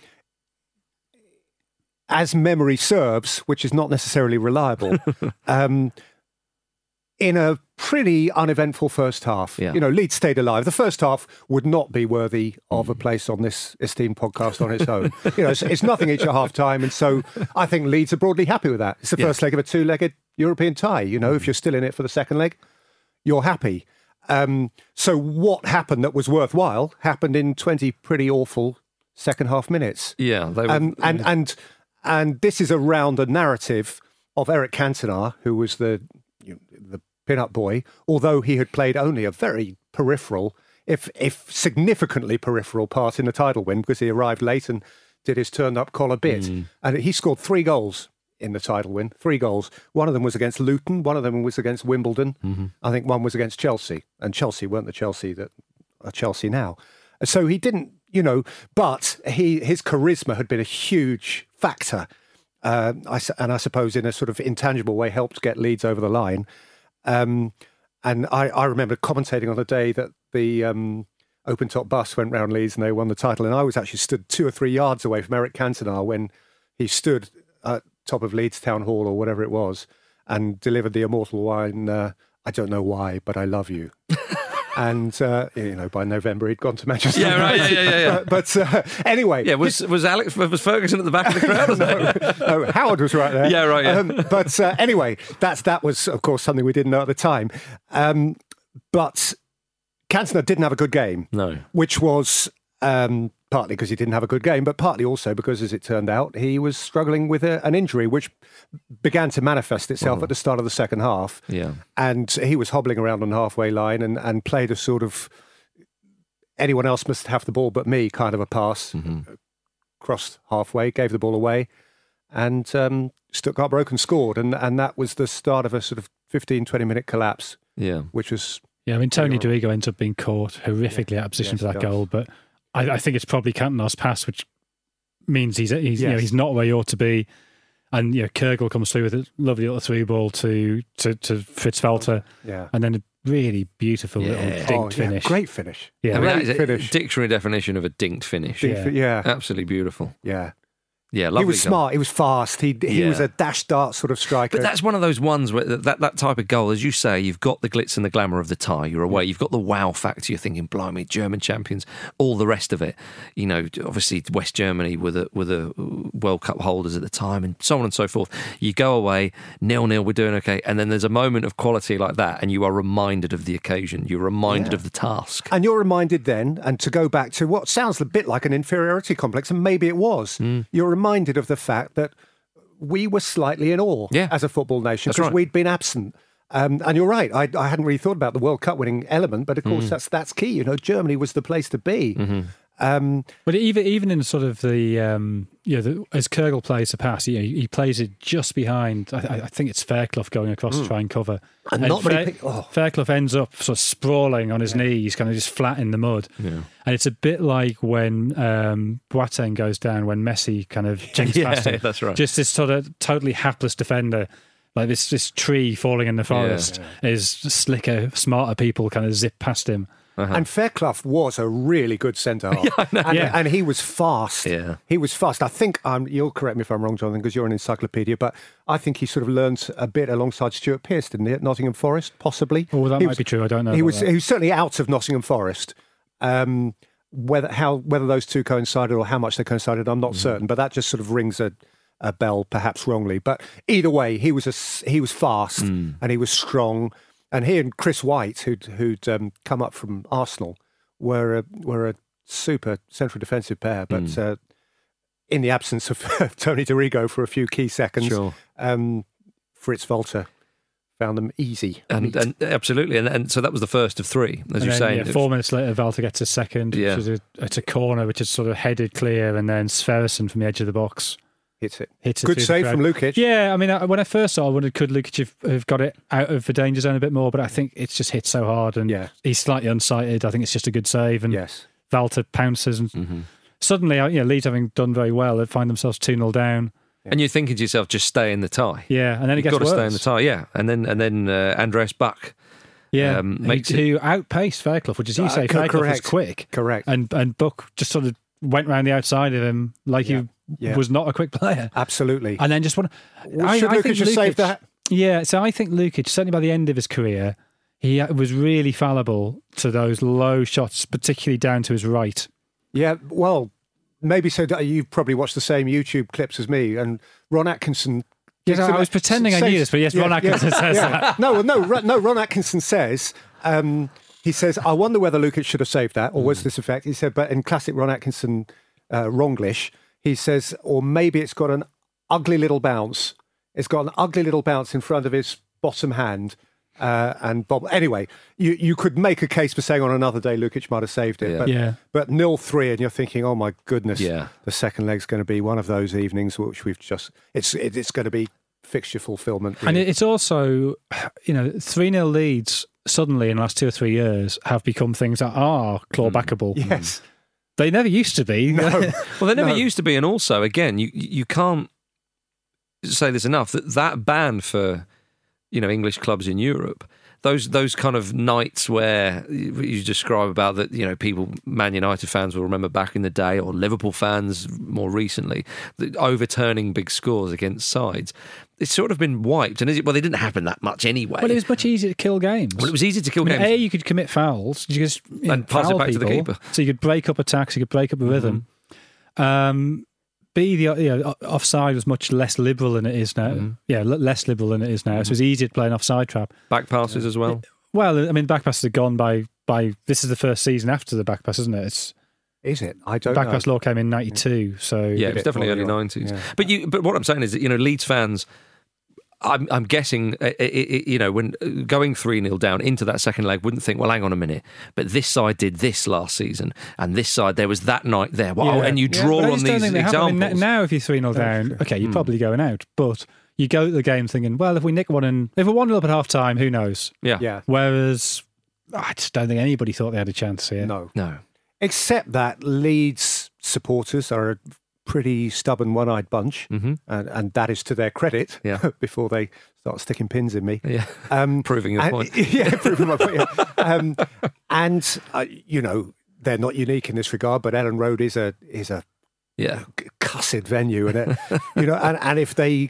as memory serves, which is not necessarily reliable, um, in a pretty uneventful first half. Yeah. You know, Leeds stayed alive. The first half would not be worthy of a place on this esteemed podcast on its own. You know, it's, it's nothing each at half time, and so I think Leeds are broadly happy with that. It's the Yeah. first leg of a two-legged European tie. You know, if you're still in it for the second leg, you're happy. Um, so what happened that was worthwhile happened in twenty pretty awful second half minutes. Yeah, they were, Um, and and and this is around a narrative of Eric Cantona, who was the you know, the pin-up boy, although he had played only a very peripheral, if if significantly peripheral part in the title win, because he arrived late and did his turned-up collar bit. Mm. And he scored three goals in the title win, three goals. One of them was against Luton, one of them was against Wimbledon. Mm-hmm. I think one was against Chelsea, and Chelsea weren't the Chelsea that are Chelsea now. So he didn't, you know, but he his charisma had been a huge factor, uh, I, and I suppose in a sort of intangible way helped get Leeds over the line. Um, and I, I remember commentating on the day that the um, open-top bus went round Leeds and they won the title, and I was actually stood two or three yards away from Eric Cantona when he stood at top of Leeds Town Hall or whatever it was and delivered the immortal line, uh, I don't know why, but I love you. And, uh, you know, by November, he'd gone to Manchester Yeah, right, yeah, yeah, yeah. But, but uh, anyway. Yeah, was was Alex, was Ferguson at the back of the crowd? no, no, Howard was right there. Yeah, right, yeah. Um, but uh, anyway, that's, that was, of course, something we didn't know at the time. Um, but Cantona didn't have a good game. No. Which was um, partly because he didn't have a good game, but partly also because, as it turned out, he was struggling with a, an injury which began to manifest itself Oh. at the start of the second half. Yeah. And he was hobbling around on the halfway line and, and played a sort of anyone else must have the ball but me kind of a pass. Mm-hmm. Crossed halfway, gave the ball away, and um, Stuttgart broke and scored. And, and that was the start of a sort of fifteen, twenty minute collapse. Yeah. Which was... Yeah, I mean, Tony Dorigo ends up being caught horrifically Yeah. out of position Yes, for that he does. goal, but I, I think it's probably Cantona's pass, which means he's he's you know Yes. he's not where he ought to be. And you know, Kürgel comes through with a lovely little through ball to to, to Fritz Walter, Yeah. and then a really beautiful Yeah. little dinked Oh, yeah, finish. great finish. Yeah, I mean, that Great is a finish. dictionary definition of a dinked finish. Dinked- yeah. Absolutely beautiful. Yeah. Yeah, lovely He was goal. smart. He was fast. He he Yeah. was a dash dart sort of striker. But that's one of those ones where that, that type of goal, as you say, you've got the glitz and the glamour of the tie. You're away. You've got the wow factor. You're thinking, blimey, German champions, all the rest of it. You know, obviously West Germany were the, were the World Cup holders at the time and so on and so forth. You go away, nil-nil, we're doing okay. And then there's a moment of quality like that and you are reminded of the occasion. You're reminded Yeah. of the task. And you're reminded then, and to go back to what sounds a bit like an inferiority complex, and maybe it was, Mm. you're reminded of the fact that we were slightly in awe Yeah. as a football nation That's because right. we'd been absent. Um, and you're right, I, I hadn't really thought about the World Cup winning element, but of course Mm. that's that's key. You know, Germany was the place to be. Mm-hmm. Um, But even even in sort of the um, you know the, as Kürgel plays the pass, you know, he plays it just behind. I, I think it's Fairclough going across Mm. to try and cover, And not many Fair, pick- oh. Fairclough ends up sort of sprawling on his knees, kind of just flat in the mud. Yeah. And it's a bit like when um, Boateng goes down when Messi kind of jinks Yeah, past him. that's right. Just this sort of totally hapless defender. Like this, this tree falling in the forest is slicker, smarter people kind of zip past him. Uh-huh. And Fairclough was a really good centre half. Yeah, I know. and, Yeah. and he was fast. Yeah. He was fast. I think, um, you'll correct me if I'm wrong, Jonathan, because you're an encyclopedia, but I think he sort of learned a bit alongside Stuart Pearce, didn't he, at Nottingham Forest, possibly? Oh, that He might was- be true. I don't know. He about was that. he was certainly out of Nottingham Forest. Um, whether how whether those two coincided or how much they coincided, I'm not Mm. certain. But that just sort of rings a, a bell, perhaps wrongly. But either way, he was a s he was fast Mm. and he was strong. And he and Chris White, who'd who'd um, come up from Arsenal, were a, were a super central defensive pair. But Mm. uh, in the absence of Tony Dorigo for a few key seconds, Sure. um, Fritz Walter found them easy. And, and absolutely, and, and so that was the first of three, as And you're then, saying. yeah, four minutes later, Walter gets a second. Yeah. Which is a, it's a corner, which is sort of headed clear, and then Sverrisson from the edge of the box hits it. hits it. Good through the save crowd. from Lukic. Yeah, I mean, I, when I first saw, it, I wondered could Lukic have, have got it out of the danger zone a bit more, but I think it's just hit so hard, and Yeah. he's slightly unsighted. I think it's just a good save, and Yes. Walter pounces, and Mhm. suddenly, you know, Leeds having done very well, they find themselves two nil down. And you're thinking to yourself, just stay in the tie. Yeah, and then it You've gets got to worse. stay in the tie, yeah. And then and then uh, Andreas Buck Yeah, um, who- makes it. who outpaced Fairclough, which is you Uh, say, co- Fairclough was correct. quick, Correct. and and Buck just sort of went round the outside of him like Yeah. he Yeah. was not a quick player, Absolutely. and then just one. Well, should Lukic have saved that? Yeah, so I think Lukic, certainly by the end of his career, he was really fallible to those low shots, particularly down to his right. Yeah, well, maybe so. You've probably watched the same YouTube clips as me, and Ron Atkinson. Yes, I gives- was pretending I knew this, but yes, Ron Atkinson says that. No, well, no, Ron- no. Ron Atkinson says. Um, he says, "I wonder whether Lukic should have saved that, or was this effect?" He said, but in classic Ron Atkinson uh, wronglish, he says, or maybe it's got an ugly little bounce. It's got an ugly little bounce in front of his bottom hand. Uh, and Bob. Anyway, you, you could make a case for saying on another day Lukic might have saved it. Yeah. But, Yeah. but nil three, and you're thinking, oh my goodness, Yeah. the second leg's going to be one of those evenings which we've just. It's it, it's going to be fixture fulfillment. And really. it's also, you know, three nil leads suddenly in the last two or three years have become things that are clawbackable. Yes. They never used to be. No. Well, they never No. used to be, and also, again, you you can't say this enough that that ban for you know English clubs in Europe, those those kind of nights where you describe about that, you know, people, Man United fans will remember back in the day, or Liverpool fans more recently, the overturning big scores against sides. It's sort of been wiped, and is it, well, they didn't happen that much anyway. Well, it was much easier to kill games. Well, it was easy to kill I mean, games. A, you could commit fouls. You just you know, And pass it foul back to the people. keeper. So you could break up attacks, you could break up a rhythm. Um, B, the you know, offside was much less liberal than it is now. Mm-hmm. Yeah, l- less liberal than it is now. So it was easier to play an offside trap. Back passes as well. Well, I mean, back passes are gone by, by... This is the first season after the back pass, isn't it? It's Is it? I don't back know. pass law came in ninety-two, so... Yeah, it was definitely early probably nineties. yeah. But you, but what I'm saying is that, you know, Leeds fans, I'm, I'm guessing, uh, it, it, you know, when going three nil down into that second leg, wouldn't think, well, hang on a minute, but this side did this last season, and this side, there was that night there. Well, Yeah. and you Yeah, draw but I on just don't these think they have. I examples. mean, now, if you're three nil down, okay, you're Mm. probably going out. But you go to the game thinking, well, if we nick one and... If we're one nil up at half time, who knows? Yeah. Yeah. Whereas I just don't think anybody thought they had a chance here. No. No. Except that Leeds supporters are a pretty stubborn, one-eyed bunch, Mm-hmm. and, and that is to their credit. Yeah. Before they start sticking pins in me. Yeah. Um, Proving your and- point. Yeah, proving my point. Yeah. Um, and uh, you know, they're not unique in this regard, but Ellen Road is a is a Yeah. cussed venue, and it, you know, and, and if they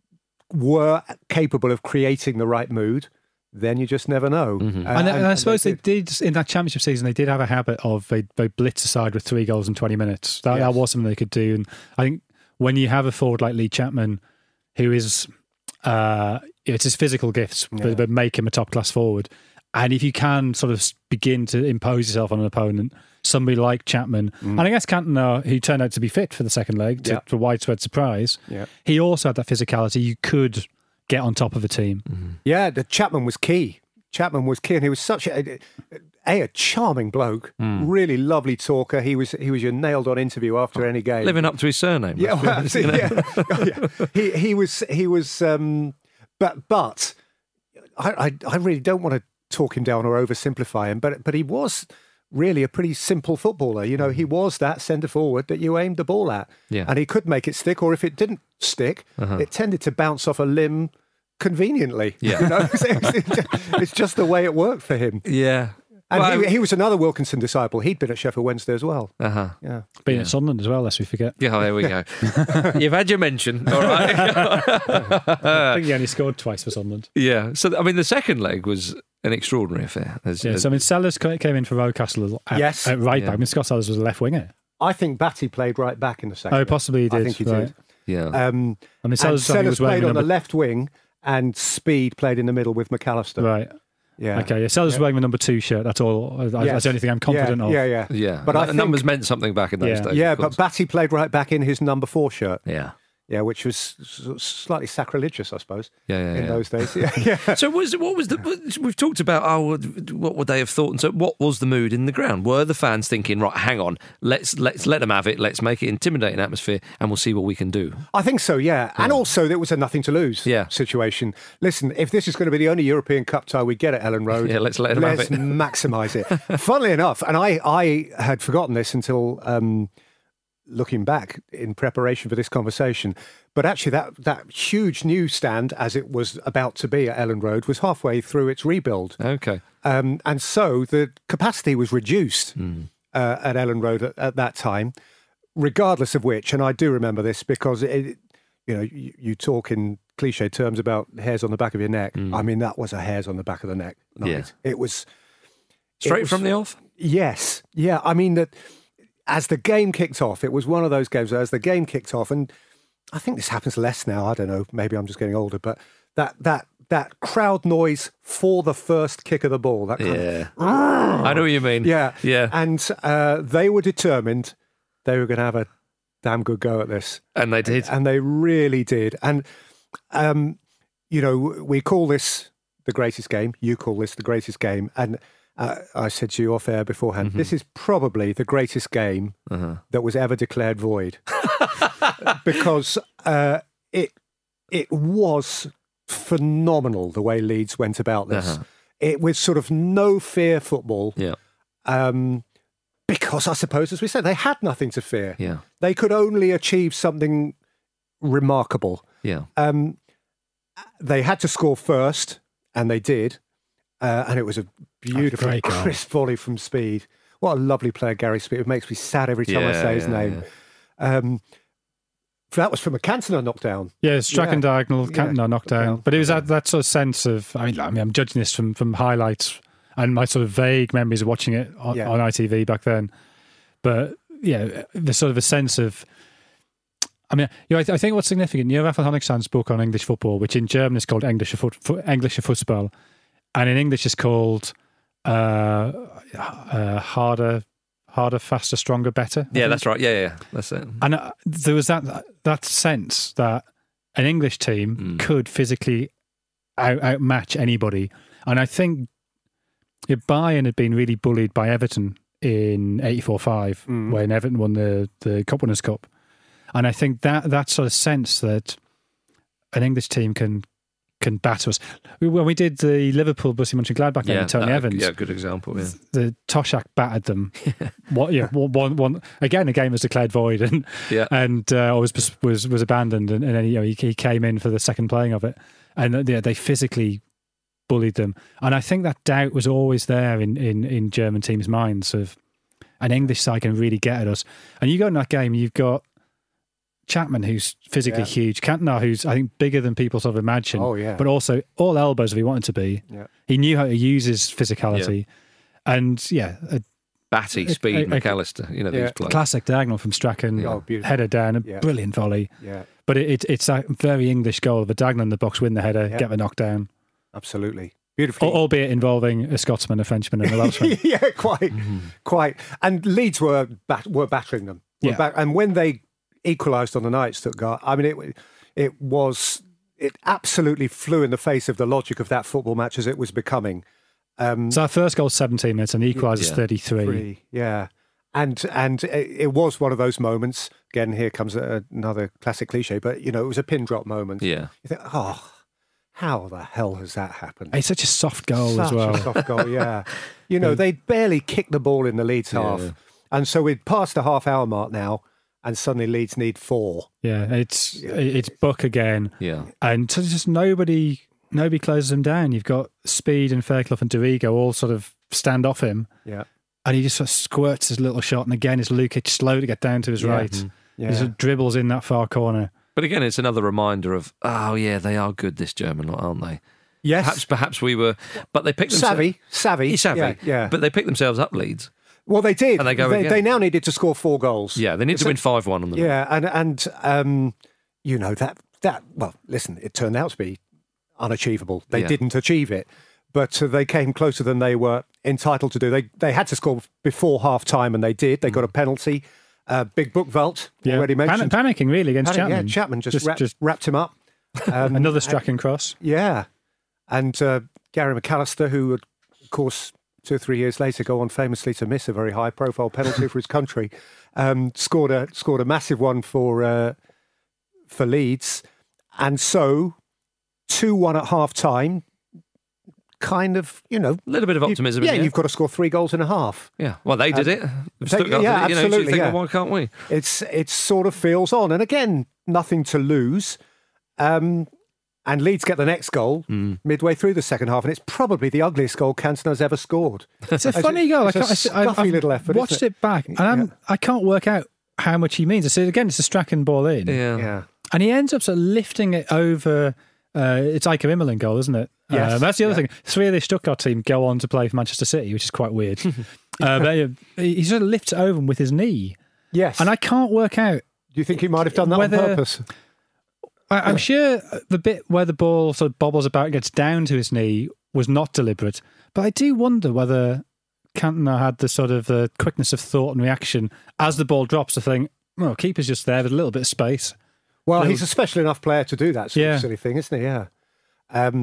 were capable of creating the right mood, then you just never know. Mm-hmm. Uh, And, and I suppose they did. did, in that championship season, they did have a habit of they, they blitz aside with three goals in twenty minutes. That, that Yes. was something they could do. And I think when you have a forward like Lee Chapman, who is, uh, it's his physical gifts, Yeah. but, but make him a top class forward. And if you can sort of begin to impose yourself on an opponent, somebody like Chapman, and I guess Cantona, who turned out to be fit for the second leg, to, Yeah. to widespread surprise, Yeah. he also had that physicality. You could get on top of a team. Yeah, the Chapman was key. Chapman was key, and he was such a a, a charming bloke, really lovely talker. He was he was your nailed on interview after any game, Living up to his surname. Yeah, let's be well, honest, you know. yeah. Oh, yeah. He he was he was, um, but but I, I I really don't want to talk him down or oversimplify him, but but he was really a pretty simple footballer. You know, he was that centre forward that you aimed the ball at, Yeah. and he could make it stick, or if it didn't stick, Uh-huh. it tended to bounce off a limb conveniently. Yeah. You know, it's, it's- it's just the way it worked for him. Yeah. And Well, he, he was another Wilkinson disciple. He'd been at Sheffield Wednesday as well. Uh-huh. Yeah. Being Yeah. at Sunderland as well, lest we forget. Yeah, there we go. You've had your mention, all right. I think he only scored twice for Sunderland. Yeah. So, I mean, the second leg was an extraordinary affair. As, Yeah, as- so I mean, Sellers ca- came in for Rocastle at, Yes. at right Yeah. back. I mean, Scott Sellers was a left winger. I think Batty played right back in the second. Oh, leg. possibly he did. I think he right. did. yeah. Um, I mean, and Sellers, I think, Sellers was wearing played on number, the left wing, and Speed played in the middle with McAllister. Right. Yeah. Okay. Yeah, Sellers was wearing the number two shirt. That's all. I- That's Yes. the only thing I'm confident yeah, of. Yeah, yeah, yeah. But I N- think- numbers meant something back in those Yeah. days. Yeah, of but course. Batty played right back in his number four shirt. Yeah. Yeah, which was s- slightly sacrilegious, I suppose. Yeah, yeah, in yeah. those days. Yeah, yeah. So was what was the we've talked about oh what would they have thought, and so what was the mood in the ground? Were the fans thinking, right, hang on, let's let's let them have it, let's make it intimidating atmosphere, and we'll see what we can do? I think so, yeah. And also, there was a nothing to lose Yeah. situation. Listen, if this is going to be the only European Cup tie we get at Ellen Road, Yeah, let's let 'em have let's it. maximise it. Funnily enough, and I, I had forgotten this until um, looking back in preparation for this conversation, but actually that, that huge newsstand, as it was about to be at Ellen Road, was halfway through its rebuild. Okay. Um, and so the capacity was reduced uh, at Ellen Road at, at that time, regardless of which, and I do remember this because, it, you know, you, you talk in cliche terms about hairs on the back of your neck. I mean, that was a hairs on the back of the neck night. Yeah. It was... Straight it was- from the off? Yes. Yeah, I mean, that as the game kicked off, it was one of those games where as the game kicked off, and I think this happens less now, I don't know, maybe I'm just getting older, but that that that crowd noise for the first kick of the ball, that kind Yeah. of... I know what you mean. Yeah. Yeah. And uh, they were determined they were going to have a damn good go at this. And they did. And they really did. And, um, you know, we call this the greatest game. You call this the greatest game. And uh, I said to you off air beforehand, mm-hmm. this is probably the greatest game uh-huh. that was ever declared void. Because uh, it it was phenomenal the way Leeds went about this. Uh-huh. It was sort of no fear football. Yeah. Um, because I suppose, as we said, they had nothing to fear. Yeah. They could only achieve something remarkable. Yeah. Um, they had to score first, and they did. Uh, and it was a beautiful, a crisp volley from Speed. What a lovely player, Gary Speed. It makes me sad every time yeah, I say his yeah, name. Yeah. Um, that was from a Cantona knockdown. Yeah, Strachan yeah. diagonal, Cantona yeah. knockdown. But it was that, that sort of sense of, I mean, I mean, I'm judging this from, from highlights and my sort of vague memories of watching it on, yeah. on I T V back then. But, yeah, there's sort of a sense of, I mean, you know, I, th- I think what's significant, you know, Raphael Honigstein's book on English football, which in German is called Englische, Fut- Fut- Englische Fußball, and in English is called uh, uh, Harder, Harder, Faster, Stronger, Better. I Yeah, think. that's right. Yeah, yeah, that's it. And uh, there was that that sense that an English team Mm. could physically out, outmatch anybody. And I think yeah, Bayern had been really bullied by Everton in eighty-four five, Mm. when Everton won the, the Cup Winners' Cup. And I think that that sort of sense that an English team can can batter us. When we did the Liverpool Borussia Mönchengladbach game Yeah, with Tony that- Evans, yeah, good example. Yeah. the Toshak battered them. What? Yeah, one, one, one. Again, the game was declared void, and Yeah. and uh, was was was abandoned, and, and then you know he, he came in for the second playing of it, and uh, yeah, they physically bullied them. And I think that doubt was always there in in, in German teams' minds of an English side can really get at us. And you go in that game, you've got Chapman, who's physically Yeah. huge, Cantona, who's I think bigger than people sort of imagine, Oh, yeah. but also all elbows if he wanted to be. Yeah. He knew how to use his physicality, and yeah, a Batty, a- Speed, a- a- McAllister, you know, Yeah. these players. classic diagonal from Strachan, Oh, beautiful. header down, a Yeah. brilliant volley. Yeah, But it, it, it's a very English goal of a diagonal in the box, win the header, Yeah. get the knockdown, absolutely. Beautifully. Al- albeit involving a Scotsman, a Frenchman, and a Welshman. yeah, quite, quite. And Leeds were bat- were battering them. Were Yeah. bat- and when they equalised on the night, Stuttgart, I mean, it it was it absolutely flew in the face of the logic of that football match as it was becoming. Um, So our first goal seventeen minutes, and equalises Yeah. thirty-three. Three, yeah. And and it, it was one of those moments. Again, here comes a, another classic cliche, but you know, it was a pin drop moment. Yeah. You think, oh, how the hell has that happened? It's such a soft goal Such as well. a soft goal, yeah. You know, they'd barely kicked the ball in the Leeds half. Yeah. And so we'd passed the half hour mark now, and suddenly Leeds need four. Yeah, it's it's Buck again, Yeah. and so just nobody nobody closes him down. You've got Speed and Fairclough and Dorigo all sort of stand off him, Yeah. and he just sort of squirts his little shot. And again, it's Lukic slow to get down to his Yeah. right. Mhm. He Yeah. sort of dribbles in that far corner. But again, it's another reminder of, oh, yeah, they are good, this German lot, aren't they? Yes. Perhaps perhaps we were, but they picked themselves... Savvy, savvy. Savvy, Yeah, yeah. But they picked themselves up, Leeds. Well, they did. And they go they, again. they now needed to score four goals. Yeah, they need to So- win five one on them. Yeah, and and um, you know that that well, listen, it turned out to be unachievable. They Yeah. didn't achieve it, but uh, they came closer than they were entitled to do. They they had to score before half time, and they did. They got a penalty. Uh, Big Bookveld Yeah, already Pan- mentioned. panicking really against Panic- Chapman. Yeah, Chapman just, Just- wrapped, just- wrapped him up. Um, Another Strachan cross. Yeah, and uh, Gary McAllister, who would, of course, two or three years later go on famously to miss a very high-profile penalty for his country, um, scored a scored a massive one for uh, for Leeds, and so two one at half time. Kind of, you know, A little bit of optimism. You, yeah, in the you've got to score three goals and a half. Yeah, well, they did Um, it. they- Stuttgart yeah, did it. You know, so you absolutely, think, yeah. well, why can't we? It's it sort of feels on, and again, nothing to lose. Um, and Leeds get the next goal Mm. midway through the second half, and it's probably the ugliest goal Cantona's ever scored. It's a funny goal. It's I a can't, I, scuffy I've little effort. watched isn't it back, and I'm, I can't work out how much he means. I said again, it's a Strachan ball in, Yeah. Yeah. and he ends up sort of lifting it over. Uh, it's Iker Immonen goal, isn't it? Yes, Uh, that's the other yeah. thing. Three of the Stuttgart team go on to play for Manchester City, which is quite weird. uh, but uh, he sort of lifts it over him with his knee, Yes. and I can't work out. Do you think he might have done that whether- on purpose? I, I'm sure the bit where the ball sort of bobbles about and gets down to his knee was not deliberate, but I do wonder whether Cantona had the sort of uh, quickness of thought and reaction as the ball drops to think, well, keeper's just there with a little bit of space. Well, Little- he's a special enough player to do that sort Yeah. of silly thing, isn't he? Yeah. Um,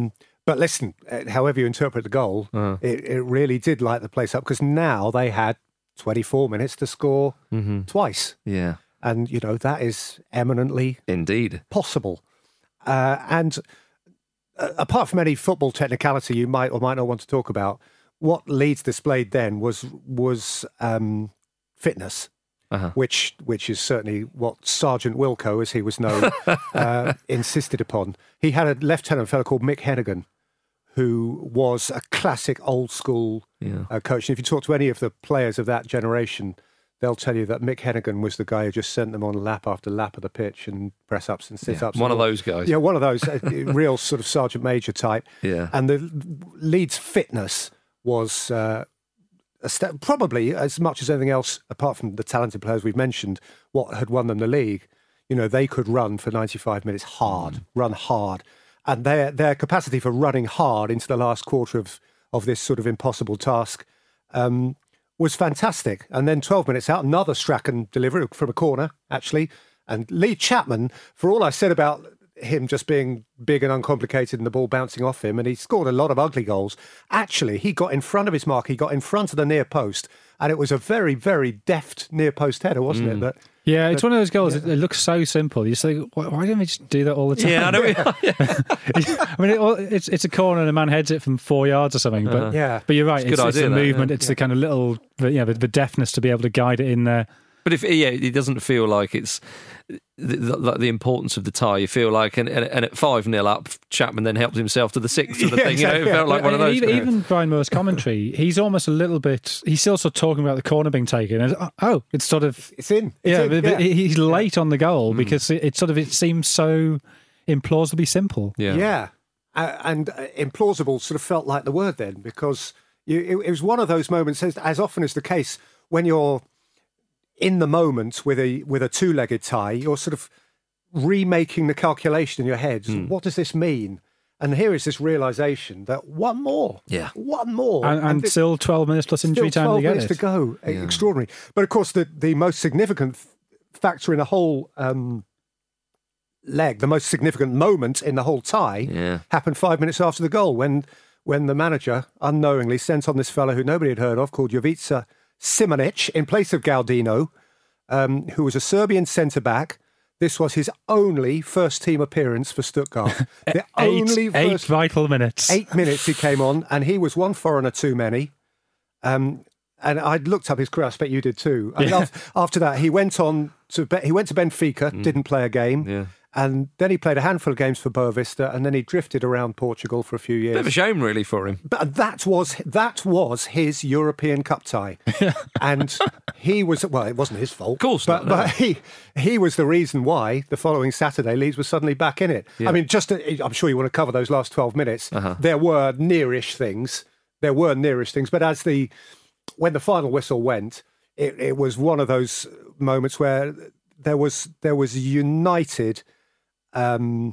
But listen, uh, however you interpret the goal, Uh-huh. it, it really did light the place up because now they had twenty-four minutes to score Mm-hmm. twice. Yeah. And, you know, that is eminently Indeed. possible. Uh, and uh, apart from any football technicality you might or might not want to talk about, what Leeds displayed then was was um, fitness. Uh-huh. Which which is certainly what Sergeant Wilco, as he was known, uh, insisted upon. He had a lieutenant fellow called Mick Hennigan, who was a classic old school Yeah. uh, coach. And if you talk to any of the players of that generation, they'll tell you that Mick Hennigan was the guy who just sent them on lap after lap of the pitch and press ups and sit ups. Yeah, one of those guys. Yeah, one of those uh, real sort of Sergeant Major type. Yeah. And the Leeds fitness was uh, a step, probably as much as anything else, apart from the talented players we've mentioned, what had won them the league. You know, they could run for ninety-five minutes hard, Mm. run hard. And their their capacity for running hard into the last quarter of, of this sort of impossible task um, was fantastic. And then twelve minutes out, another Strachan delivery from a corner, actually. And Lee Chapman, for all I said about him just being big and uncomplicated and the ball bouncing off him, and he scored a lot of ugly goals, actually, he got in front of his mark, he got in front of the near post, and it was a very, very deft near post header, wasn't Mm. it? That, Yeah, it's that- one of those goals. yeah. It, it looks so simple. You just think, why, why don't we just do that all the time? Yeah, I know. I mean, it, all- it's it's a corner and a man heads it from four yards or something. But Uh-huh. Yeah. but you're right. It's a It's, good it's idea, the that, movement. yeah. It's the kind of little, the- you know, the, the deftness to be able to guide it in there. But if yeah, it doesn't feel like it's the, the, the importance of the tie. You feel like, and, and, and at five nil up, Chapman then helped himself to the sixth of the Yeah, thing. You know, it exactly. felt like one of And those. Even, even Brian Moore's commentary, he's almost a little bit. He's still sort of talking about the corner being taken. And, oh, it's sort of it's in. It's yeah, in, but, but yeah. he's late on the goal because it, it sort of it seems so implausibly simple. Yeah. Yeah. Uh, and uh, implausible sort of felt like the word then, because you, it, it was one of those moments, as, as often is the case, when you're in the moment with a with a two-legged tie, you're sort of remaking the calculation in your head. So what does this mean? And here is this realization that one more, Yeah. one more, And, and this- still twelve minutes plus injury still time to twelve get minutes it. to go. Yeah. Extraordinary. But of course, the, the most significant f- factor in the whole um, leg, the most significant moment in the whole tie, Yeah. happened five minutes after the goal when when the manager unknowingly sent on this fellow who nobody had heard of called Jovica Simonic in place of Galdino, um, who was a Serbian centre-back. This was his only first-team appearance for Stuttgart. The Eight, only eight first vital minutes. eight minutes he came on, and he was one foreigner too many. Um, and I'd looked up his career. I expect you did too. I mean, Yeah. after, after that, he went on to Be- he went to Benfica, didn't play a game, Yeah. and then he played a handful of games for Boa Vista, and then he drifted around Portugal for a few years. Bit of a shame, really, for him. But that was that was his European Cup tie, and he was well. It wasn't his fault, of course but, not, no. but he he was the reason why the following Saturday Leeds was suddenly back in it. Yeah. I mean, just to, I'm sure you want to cover those last twelve minutes. Uh-huh. There were nearish things. There were nearish things, but as the when the final whistle went, it, it was one of those moments where there was there was united um,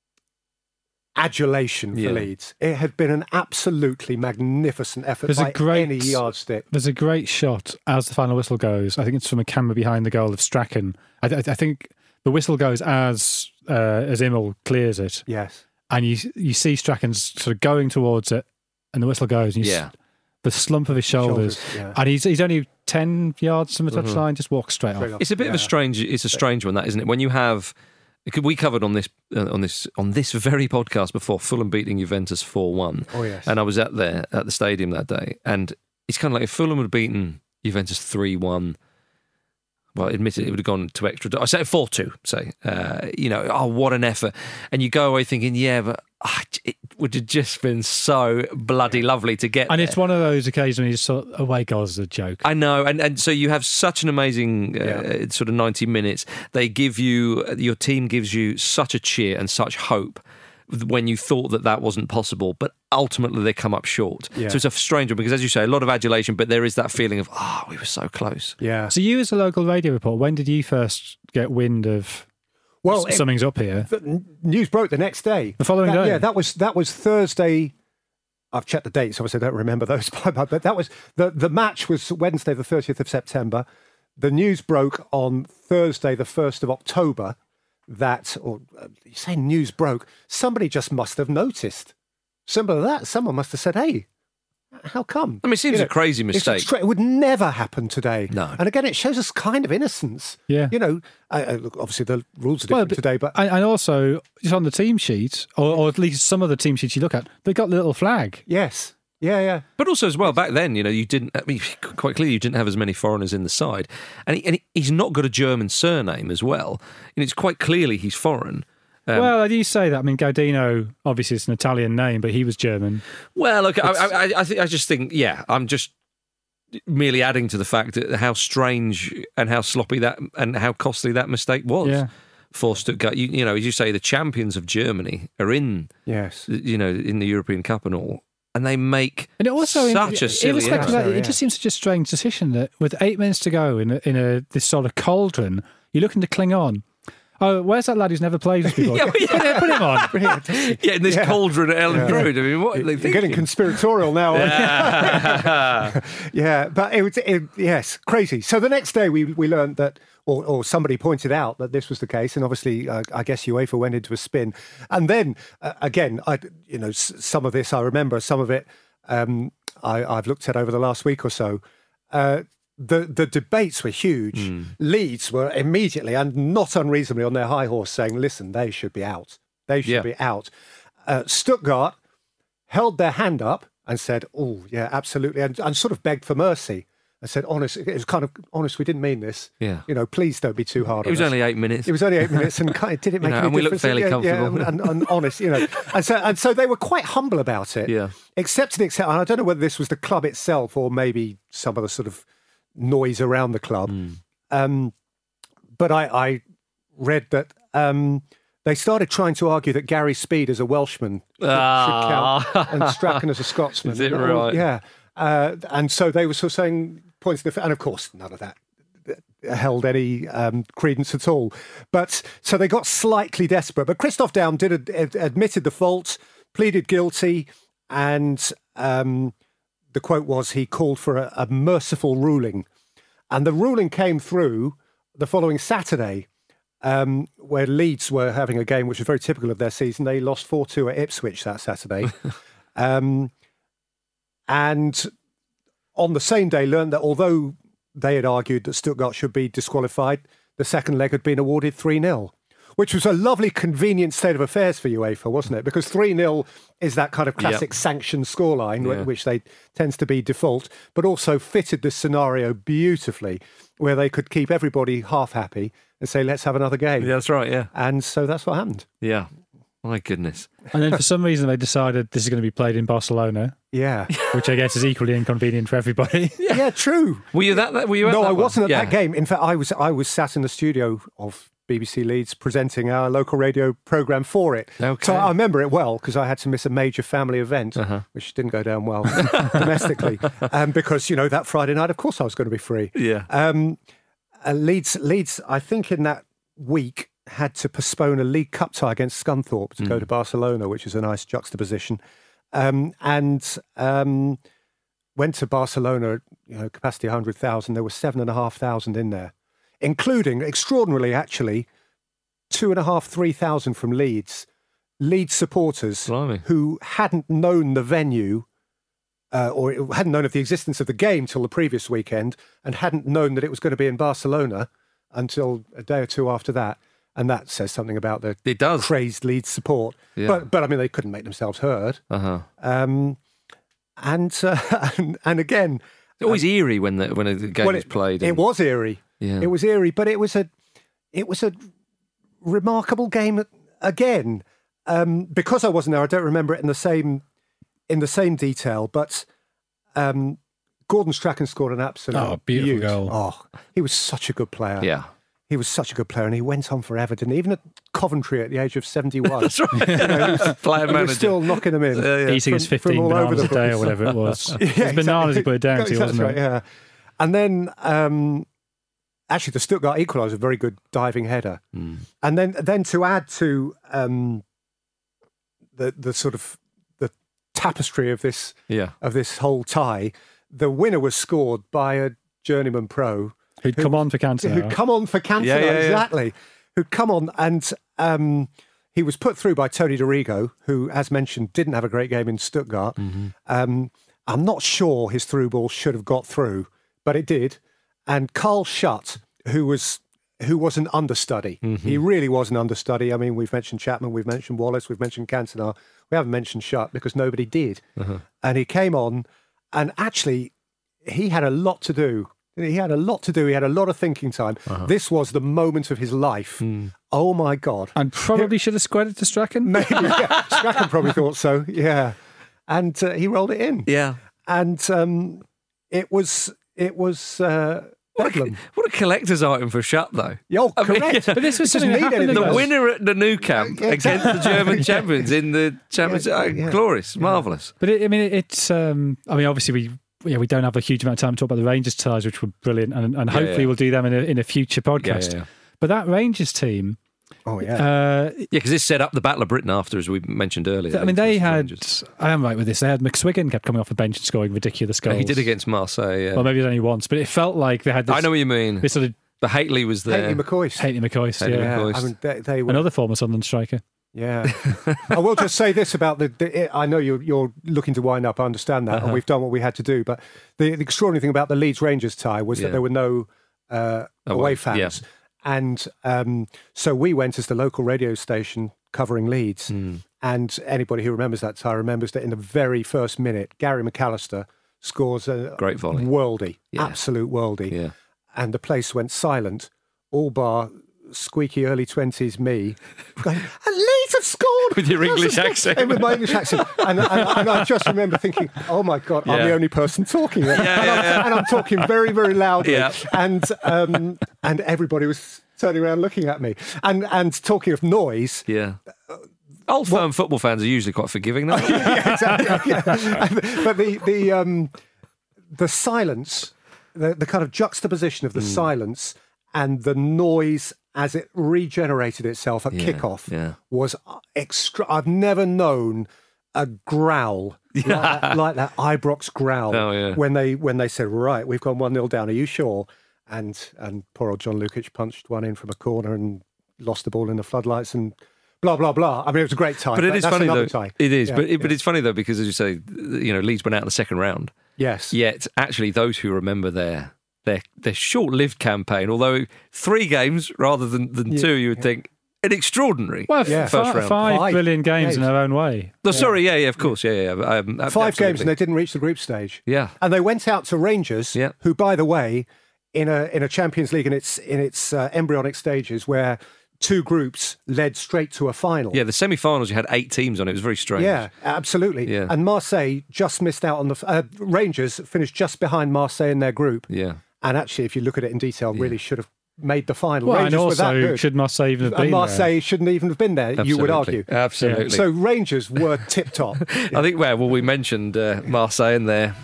adulation for Yeah. Leeds. It had been an absolutely magnificent effort There's by a great any yardstick. There's a great shot as the final whistle goes. I think it's from a camera behind the goal of Strachan. I, th- I think the whistle goes as uh, as Immel clears it, Yes. and you you see Strachan's sort of going towards it, and the whistle goes, and you Yeah. s- the slump of his shoulders, Shoulders, yeah. and he's he's only ten yards from the Mhm. touchline, just walks straight, Straight off. off. It's a bit of a Yeah. strange. It's a strange one, that isn't it? When you have, we covered on this uh, on this on this very podcast before Fulham beating Juventus four one. Oh, yes. And I was at there at the stadium that day, and it's kind of like if Fulham had beaten Juventus three one. Well, admittedly, it would have gone to extra. I say four two. Say, uh, you know, oh, what an effort! And you go away thinking, yeah, but ah, it would have just been so bloody lovely to get. And there. it's one of those occasions when you just thought, away goals is a joke. I know, and, and so you have such an amazing uh, Yeah. sort of ninety minutes. They give you, your team gives you such a cheer and such hope when you thought that that wasn't possible, but ultimately they come up short. Yeah. So it's a strange one because, as you say, a lot of adulation, but there is that feeling of, ah, oh, we were so close. Yeah. So you, as a local radio reporter, when did you first get wind of Well, s- something's up here? The n- news broke the next day. The following That- day? Yeah, that was that was Thursday. I've checked the dates, obviously I don't remember those, but that was the the match was Wednesday, the thirtieth of September. The news broke on Thursday, the first of October. That, or uh, you say news broke, somebody just must have noticed Simple as that. Someone must have said, hey, how come? I mean, it seems You know, a crazy it's mistake. extra- it would never happen today. No. And again, it shows us kind of innocence. Yeah. You know, uh, uh, look, obviously the rules are Well, different but- today, but And, and also, just on the team sheet, or, or at least some of the team sheets you look at, they've got the little flag. yes. Yeah, yeah. But also as well, back then, you know, you didn't, I mean, quite clearly you didn't have as many foreigners in the side. And, he, and he's not got a German surname as well. And it's quite clearly he's foreign. Um, well, I do say that. I mean, Gaudino, obviously it's an Italian name, but he was German. Well, look, I, I, I, think, I just think, yeah, I'm just merely adding to the fact that how strange and how sloppy that and how costly that mistake was Yeah. for Stuttgart. You, you know, as you say, the champions of Germany are in, Yes. you know, in the European Cup and all, and they make And it also, such a silly irrespective of error. that, it just seems such a strange decision that with eight minutes to go in a, in a this sort of cauldron, you're looking to cling on. Oh, where's that lad who's never played this before? Yeah, yeah. Put, him, put him on. Yeah, in this Yeah. cauldron at Ellen Yeah. Road. I mean, what are they You're thinking? getting conspiratorial now. aren't you? Yeah. Yeah, but it was, it, yes, crazy. So the next day we, we learned that, or, or somebody pointed out that this was the case, and obviously uh, I guess UEFA went into a spin. And then, uh, again, I, you know, s- some of this I remember, some of it um, I, I've looked at over the last week or so. Uh, the the debates were huge. Mm. Leeds were immediately and not unreasonably on their high horse saying, listen, they should be out. They should Yeah. be out. Uh, Stuttgart held their hand up and said, oh, yeah, absolutely, and, and sort of begged for mercy. I said, honest, it was kind of honest, we didn't mean this. Yeah. You know, please don't be too hard It on was us. only eight minutes. It was only eight minutes, and kind of, did it make You know, any and we looked difference? fairly yeah, comfortable. Yeah, and, and, and honest, you know. And so, and so they were quite humble about it. Yeah. Except to the extent, and I don't know whether this was the club itself or maybe some of the sort of noise around the club. Mm. Um, but I, I read that um, they started trying to argue that Gary Speed as a Welshman should, Ah. should count and Strachan as a Scotsman. Is it And all- right? Yeah. Uh, and so they were sort of saying points of the, and of course none of that held any um, credence at all. But so they got slightly desperate. But Christoph Daum did ad- ad- admitted the fault, pleaded guilty, and um, the quote was he called for a, a merciful ruling. And the ruling came through the following Saturday, um, where Leeds were having a game which was very typical of their season. They lost four two at Ipswich that Saturday. um, and on the same day learned that although they had argued that Stuttgart should be disqualified, the second leg had been awarded three nil, which was a lovely, convenient state of affairs for UEFA, wasn't it? Because three nil is that kind of classic Yep. sanctioned scoreline, Yeah. which they tends to be default, but also fitted this scenario beautifully, where they could keep everybody half happy and say, let's have another game. Yeah, that's right, yeah. And so that's what happened. Yeah. My goodness. And then for some reason they decided this is going to be played in Barcelona, Yeah. which I guess is equally inconvenient for everybody. Yeah, true. Were you that? that were you? At No, that I one? wasn't at Yeah. that game. In fact, I was I was sat in the studio of B B C Leeds presenting our local radio programme for it. Okay. So I remember it well because I had to miss a major family event, Uh-huh. which didn't go down well domestically. Um, because, you know, that Friday night, of course, I was going to be free. Yeah. Um, uh, Leeds, Leeds, I think in that week, had to postpone a League Cup tie against Scunthorpe to go to Barcelona, which is a nice juxtaposition. Um, and um, went to Barcelona, you know, capacity one hundred thousand. There were seven and a half thousand in there, including, extraordinarily actually, two and a half, three thousand from Leeds. Leeds supporters Blimey. who hadn't known the venue uh, or hadn't known of the existence of the game till the previous weekend and hadn't known that it was going to be in Barcelona until a day or two after that. And that says something about the It does. crazed Leeds support. Yeah. But, but I mean, they couldn't make themselves heard. Uh-huh. Um, and, uh, and and again, It's always eerie when the when a game well, is it, played. it and- was eerie. Yeah. It was eerie, but it was a it was a remarkable game again. Um, because I wasn't there, I don't remember it in the same in the same detail. But um, Gordon Strachan scored an absolute Oh, beautiful beaut. goal. Oh, he was such a good player. Yeah. He was such a good player, and he went on forever, didn't he? Even at Coventry at the age of seventy-one. That's right. Player he manager. was still knocking them in. Yeah, yeah. Eating his From- from fifteen all over bananas the a day or place. whatever it was. Yeah, It was bananas exactly. he put it down to, That's wasn't right, it? yeah. And then, um, actually, the Stuttgart equaliser, a very good diving header. Mm. And then, then to add to um, the the sort of the tapestry of this Yeah. of this whole tie, the winner was scored by a journeyman pro Who'd come on for Cantona. who'd come on for Cantona, Yeah, yeah, yeah. exactly. Who'd come on and um, he was put through by Tony Dorigo, who, as mentioned, didn't have a great game in Stuttgart. Mm-hmm. Um, I'm not sure his through ball should have got through, but it did. And Carl Schutt, who was who was an understudy. Mm-hmm. He really was an understudy. I mean, we've mentioned Chapman, we've mentioned Wallace, we've mentioned Cantona. We haven't mentioned Schutt because nobody did. Uh-huh. And he came on, and actually, he had a lot to do. He had a lot to do. He had a lot of thinking time. Uh-huh. This was the moment of his life. Mm. Oh, my God. And probably should have squared it to Strachan. Maybe. Yeah. Strachan probably thought so, yeah. And uh, he rolled it in. Yeah. And um, it was... It was... Uh, What a, what a collector's item for Schutt, though. Oh, I mean, correct. But this was Doesn't something that need happened anything in the else. winner at the Nou Camp Yeah, against the German champions in the Champions Yeah, League. yeah. Glorious, marvellous. But it, I mean, it's. Um, I mean, obviously, we yeah, we don't have a huge amount of time to talk about the Rangers ties, which were brilliant, and, and Yeah, hopefully yeah. we'll do them in a, in a future podcast. Yeah, yeah, yeah. But that Rangers team, Oh, yeah. uh, Yeah, because this set up the Battle of Britain after, as we mentioned earlier. I mean, they Rangers had. Rangers. I am right with this. They had McSwiggan kept coming off the bench and scoring ridiculous Yeah, goals. he did against Marseille. Yeah. Well, maybe it was only once, but it felt like they had. This, I know what you mean. This sort of But Haitley was there. Haley McCoy. Haley McCoy. Haley Yeah. McCoy. I mean, they, they were... Another former Sunderland striker. Yeah. I will just say this about the... the I know you're, you're looking to wind up, I understand that, Uh-huh. and we've done what we had to do, but the, the extraordinary thing about the Leeds-Rangers tie was Yeah. that there were no uh, away, Away, fans. yeah. And um, so we went as the local radio station covering Leeds, Mm. and anybody who remembers that tie remembers that in the very first minute, Gary McAllister scores a Great volley. worldie, Yeah. absolute worldie. Yeah. And the place went silent, all bar squeaky early twenties me, going, and Leeds have scored! With your English accent. And with my English accent. And, and, and I just remember thinking, oh my God, I'm Yeah. the only person talking. Yeah, and, yeah, I'm, yeah. and I'm talking very, very loudly. Yeah. And, um, and everybody was turning around looking at me. And, and talking of noise, Yeah. Old firm football fans are usually quite forgiving, though. yeah, exactly. Yeah. But the the um, the silence, the, the kind of juxtaposition of the Mm. silence and the noise as it regenerated itself at Yeah, kickoff yeah. was extra. I've never known a growl like, that, like that Ibrox growl Oh, yeah. when they when they said, right, we've gone one nil down. Are you sure? And and poor old John Lukic punched one in from a corner and lost the ball in the floodlights and. Blah blah blah. I mean, it was a great tie. But it is That's funny another though. tie. It is, Yeah, but it, but yeah. it's funny though because as you say, you know, Leeds went out in the second round. Yes. Yet actually, those who remember their their their short-lived campaign, although three games rather than, than Yeah, two, you would think an extraordinary Well, Yeah. fi- first round. five, Five brilliant games games. in their own way. No, sorry, yeah, yeah, of course, yeah, yeah. Um, Five absolutely. games and they didn't reach the group stage. Yeah. And they went out to Rangers, Yeah. who, by the way, in a in a Champions League in its in its uh, embryonic stages, where two groups led straight to a final. Yeah, the semi-finals you had eight teams on it. It was very strange. Yeah, absolutely. Yeah. And Marseille just missed out on the uh, Rangers finished just behind Marseille in their group. Yeah. And actually, if you look at it in detail, really should have made the final. Well, Rangers and were that also, good. should Marseille even have And been Marseille shouldn't even have been there, you would Absolutely. argue. Absolutely. So Rangers were tip top. I think, well, well we mentioned uh, Marseille in there.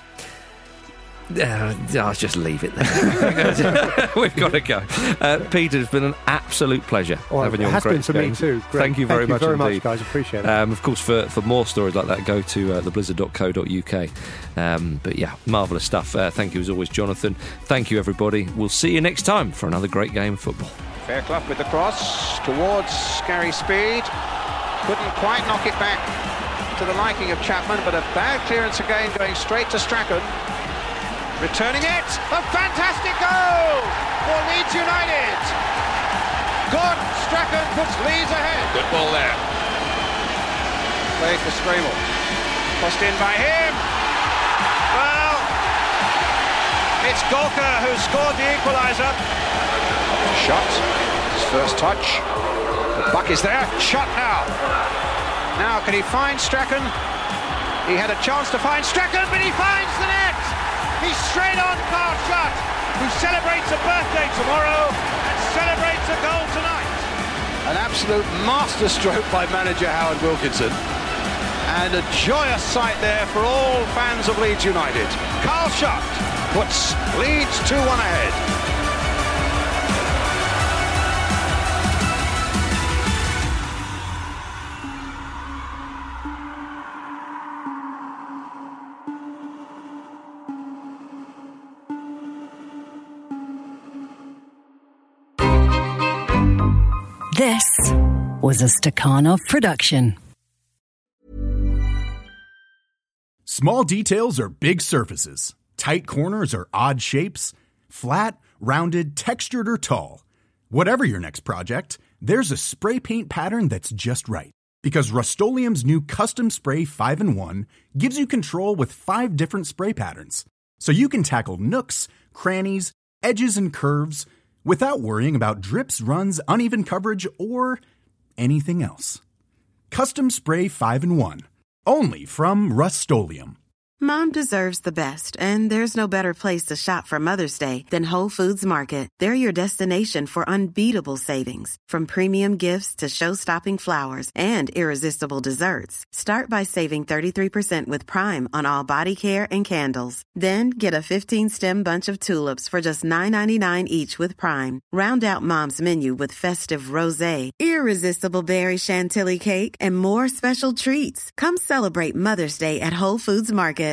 Uh, I'll just leave it there. We've got to go. Uh, Peter, it's been an absolute pleasure Well, having you it on has been Great for me Games. too. Great. Thank you very Thank you much very indeed. much, guys. Appreciate it. Um, of course, for, for more stories like that, go to uh, the blizzard dot co dot uk. Um, but yeah, marvellous stuff. Uh, thank you as always, Jonathan. Thank you, everybody. We'll see you next time for another great game of football. Fairclough with the cross towards Gary Speed. Couldn't quite knock it back to the liking of Chapman, but a bad clearance again going straight to Strachan. Returning it, a fantastic goal for Leeds United. Good, Strachan puts Leeds ahead. Good ball there. Played for Strabel. Crossed in by him. Well, it's Golka who scored the equaliser. Shot, his first touch. The buck is there, shot now. Now can he find Strachan? He had a chance to find Strachan, but he finds the net. He's straight on Carl Schutt, who celebrates a birthday tomorrow and celebrates a goal tonight. An absolute masterstroke by manager Howard Wilkinson. And a joyous sight there for all fans of Leeds United. Carl Schutt puts Leeds two one ahead. This was a Stakhanov production. Small details are big surfaces. Tight corners are odd shapes. Flat, rounded, textured, or tall. Whatever your next project, there's a spray paint pattern that's just right. Because Rust-Oleum's new Custom Spray five in one gives you control with five different spray patterns. So you can tackle nooks, crannies, edges, and curves without worrying about drips, runs, uneven coverage, or anything else. Custom Spray five in one. Only from Rust-Oleum. Mom deserves the best, and there's no better place to shop for Mother's Day than Whole Foods Market. They're your destination for unbeatable savings, from premium gifts to show-stopping flowers and irresistible desserts. Start by saving thirty-three percent with Prime on all body care and candles. Then get a fifteen-stem bunch of tulips for just nine ninety-nine each with Prime. Round out Mom's menu with festive rosé, irresistible berry chantilly cake, and more special treats. Come celebrate Mother's Day at Whole Foods Market.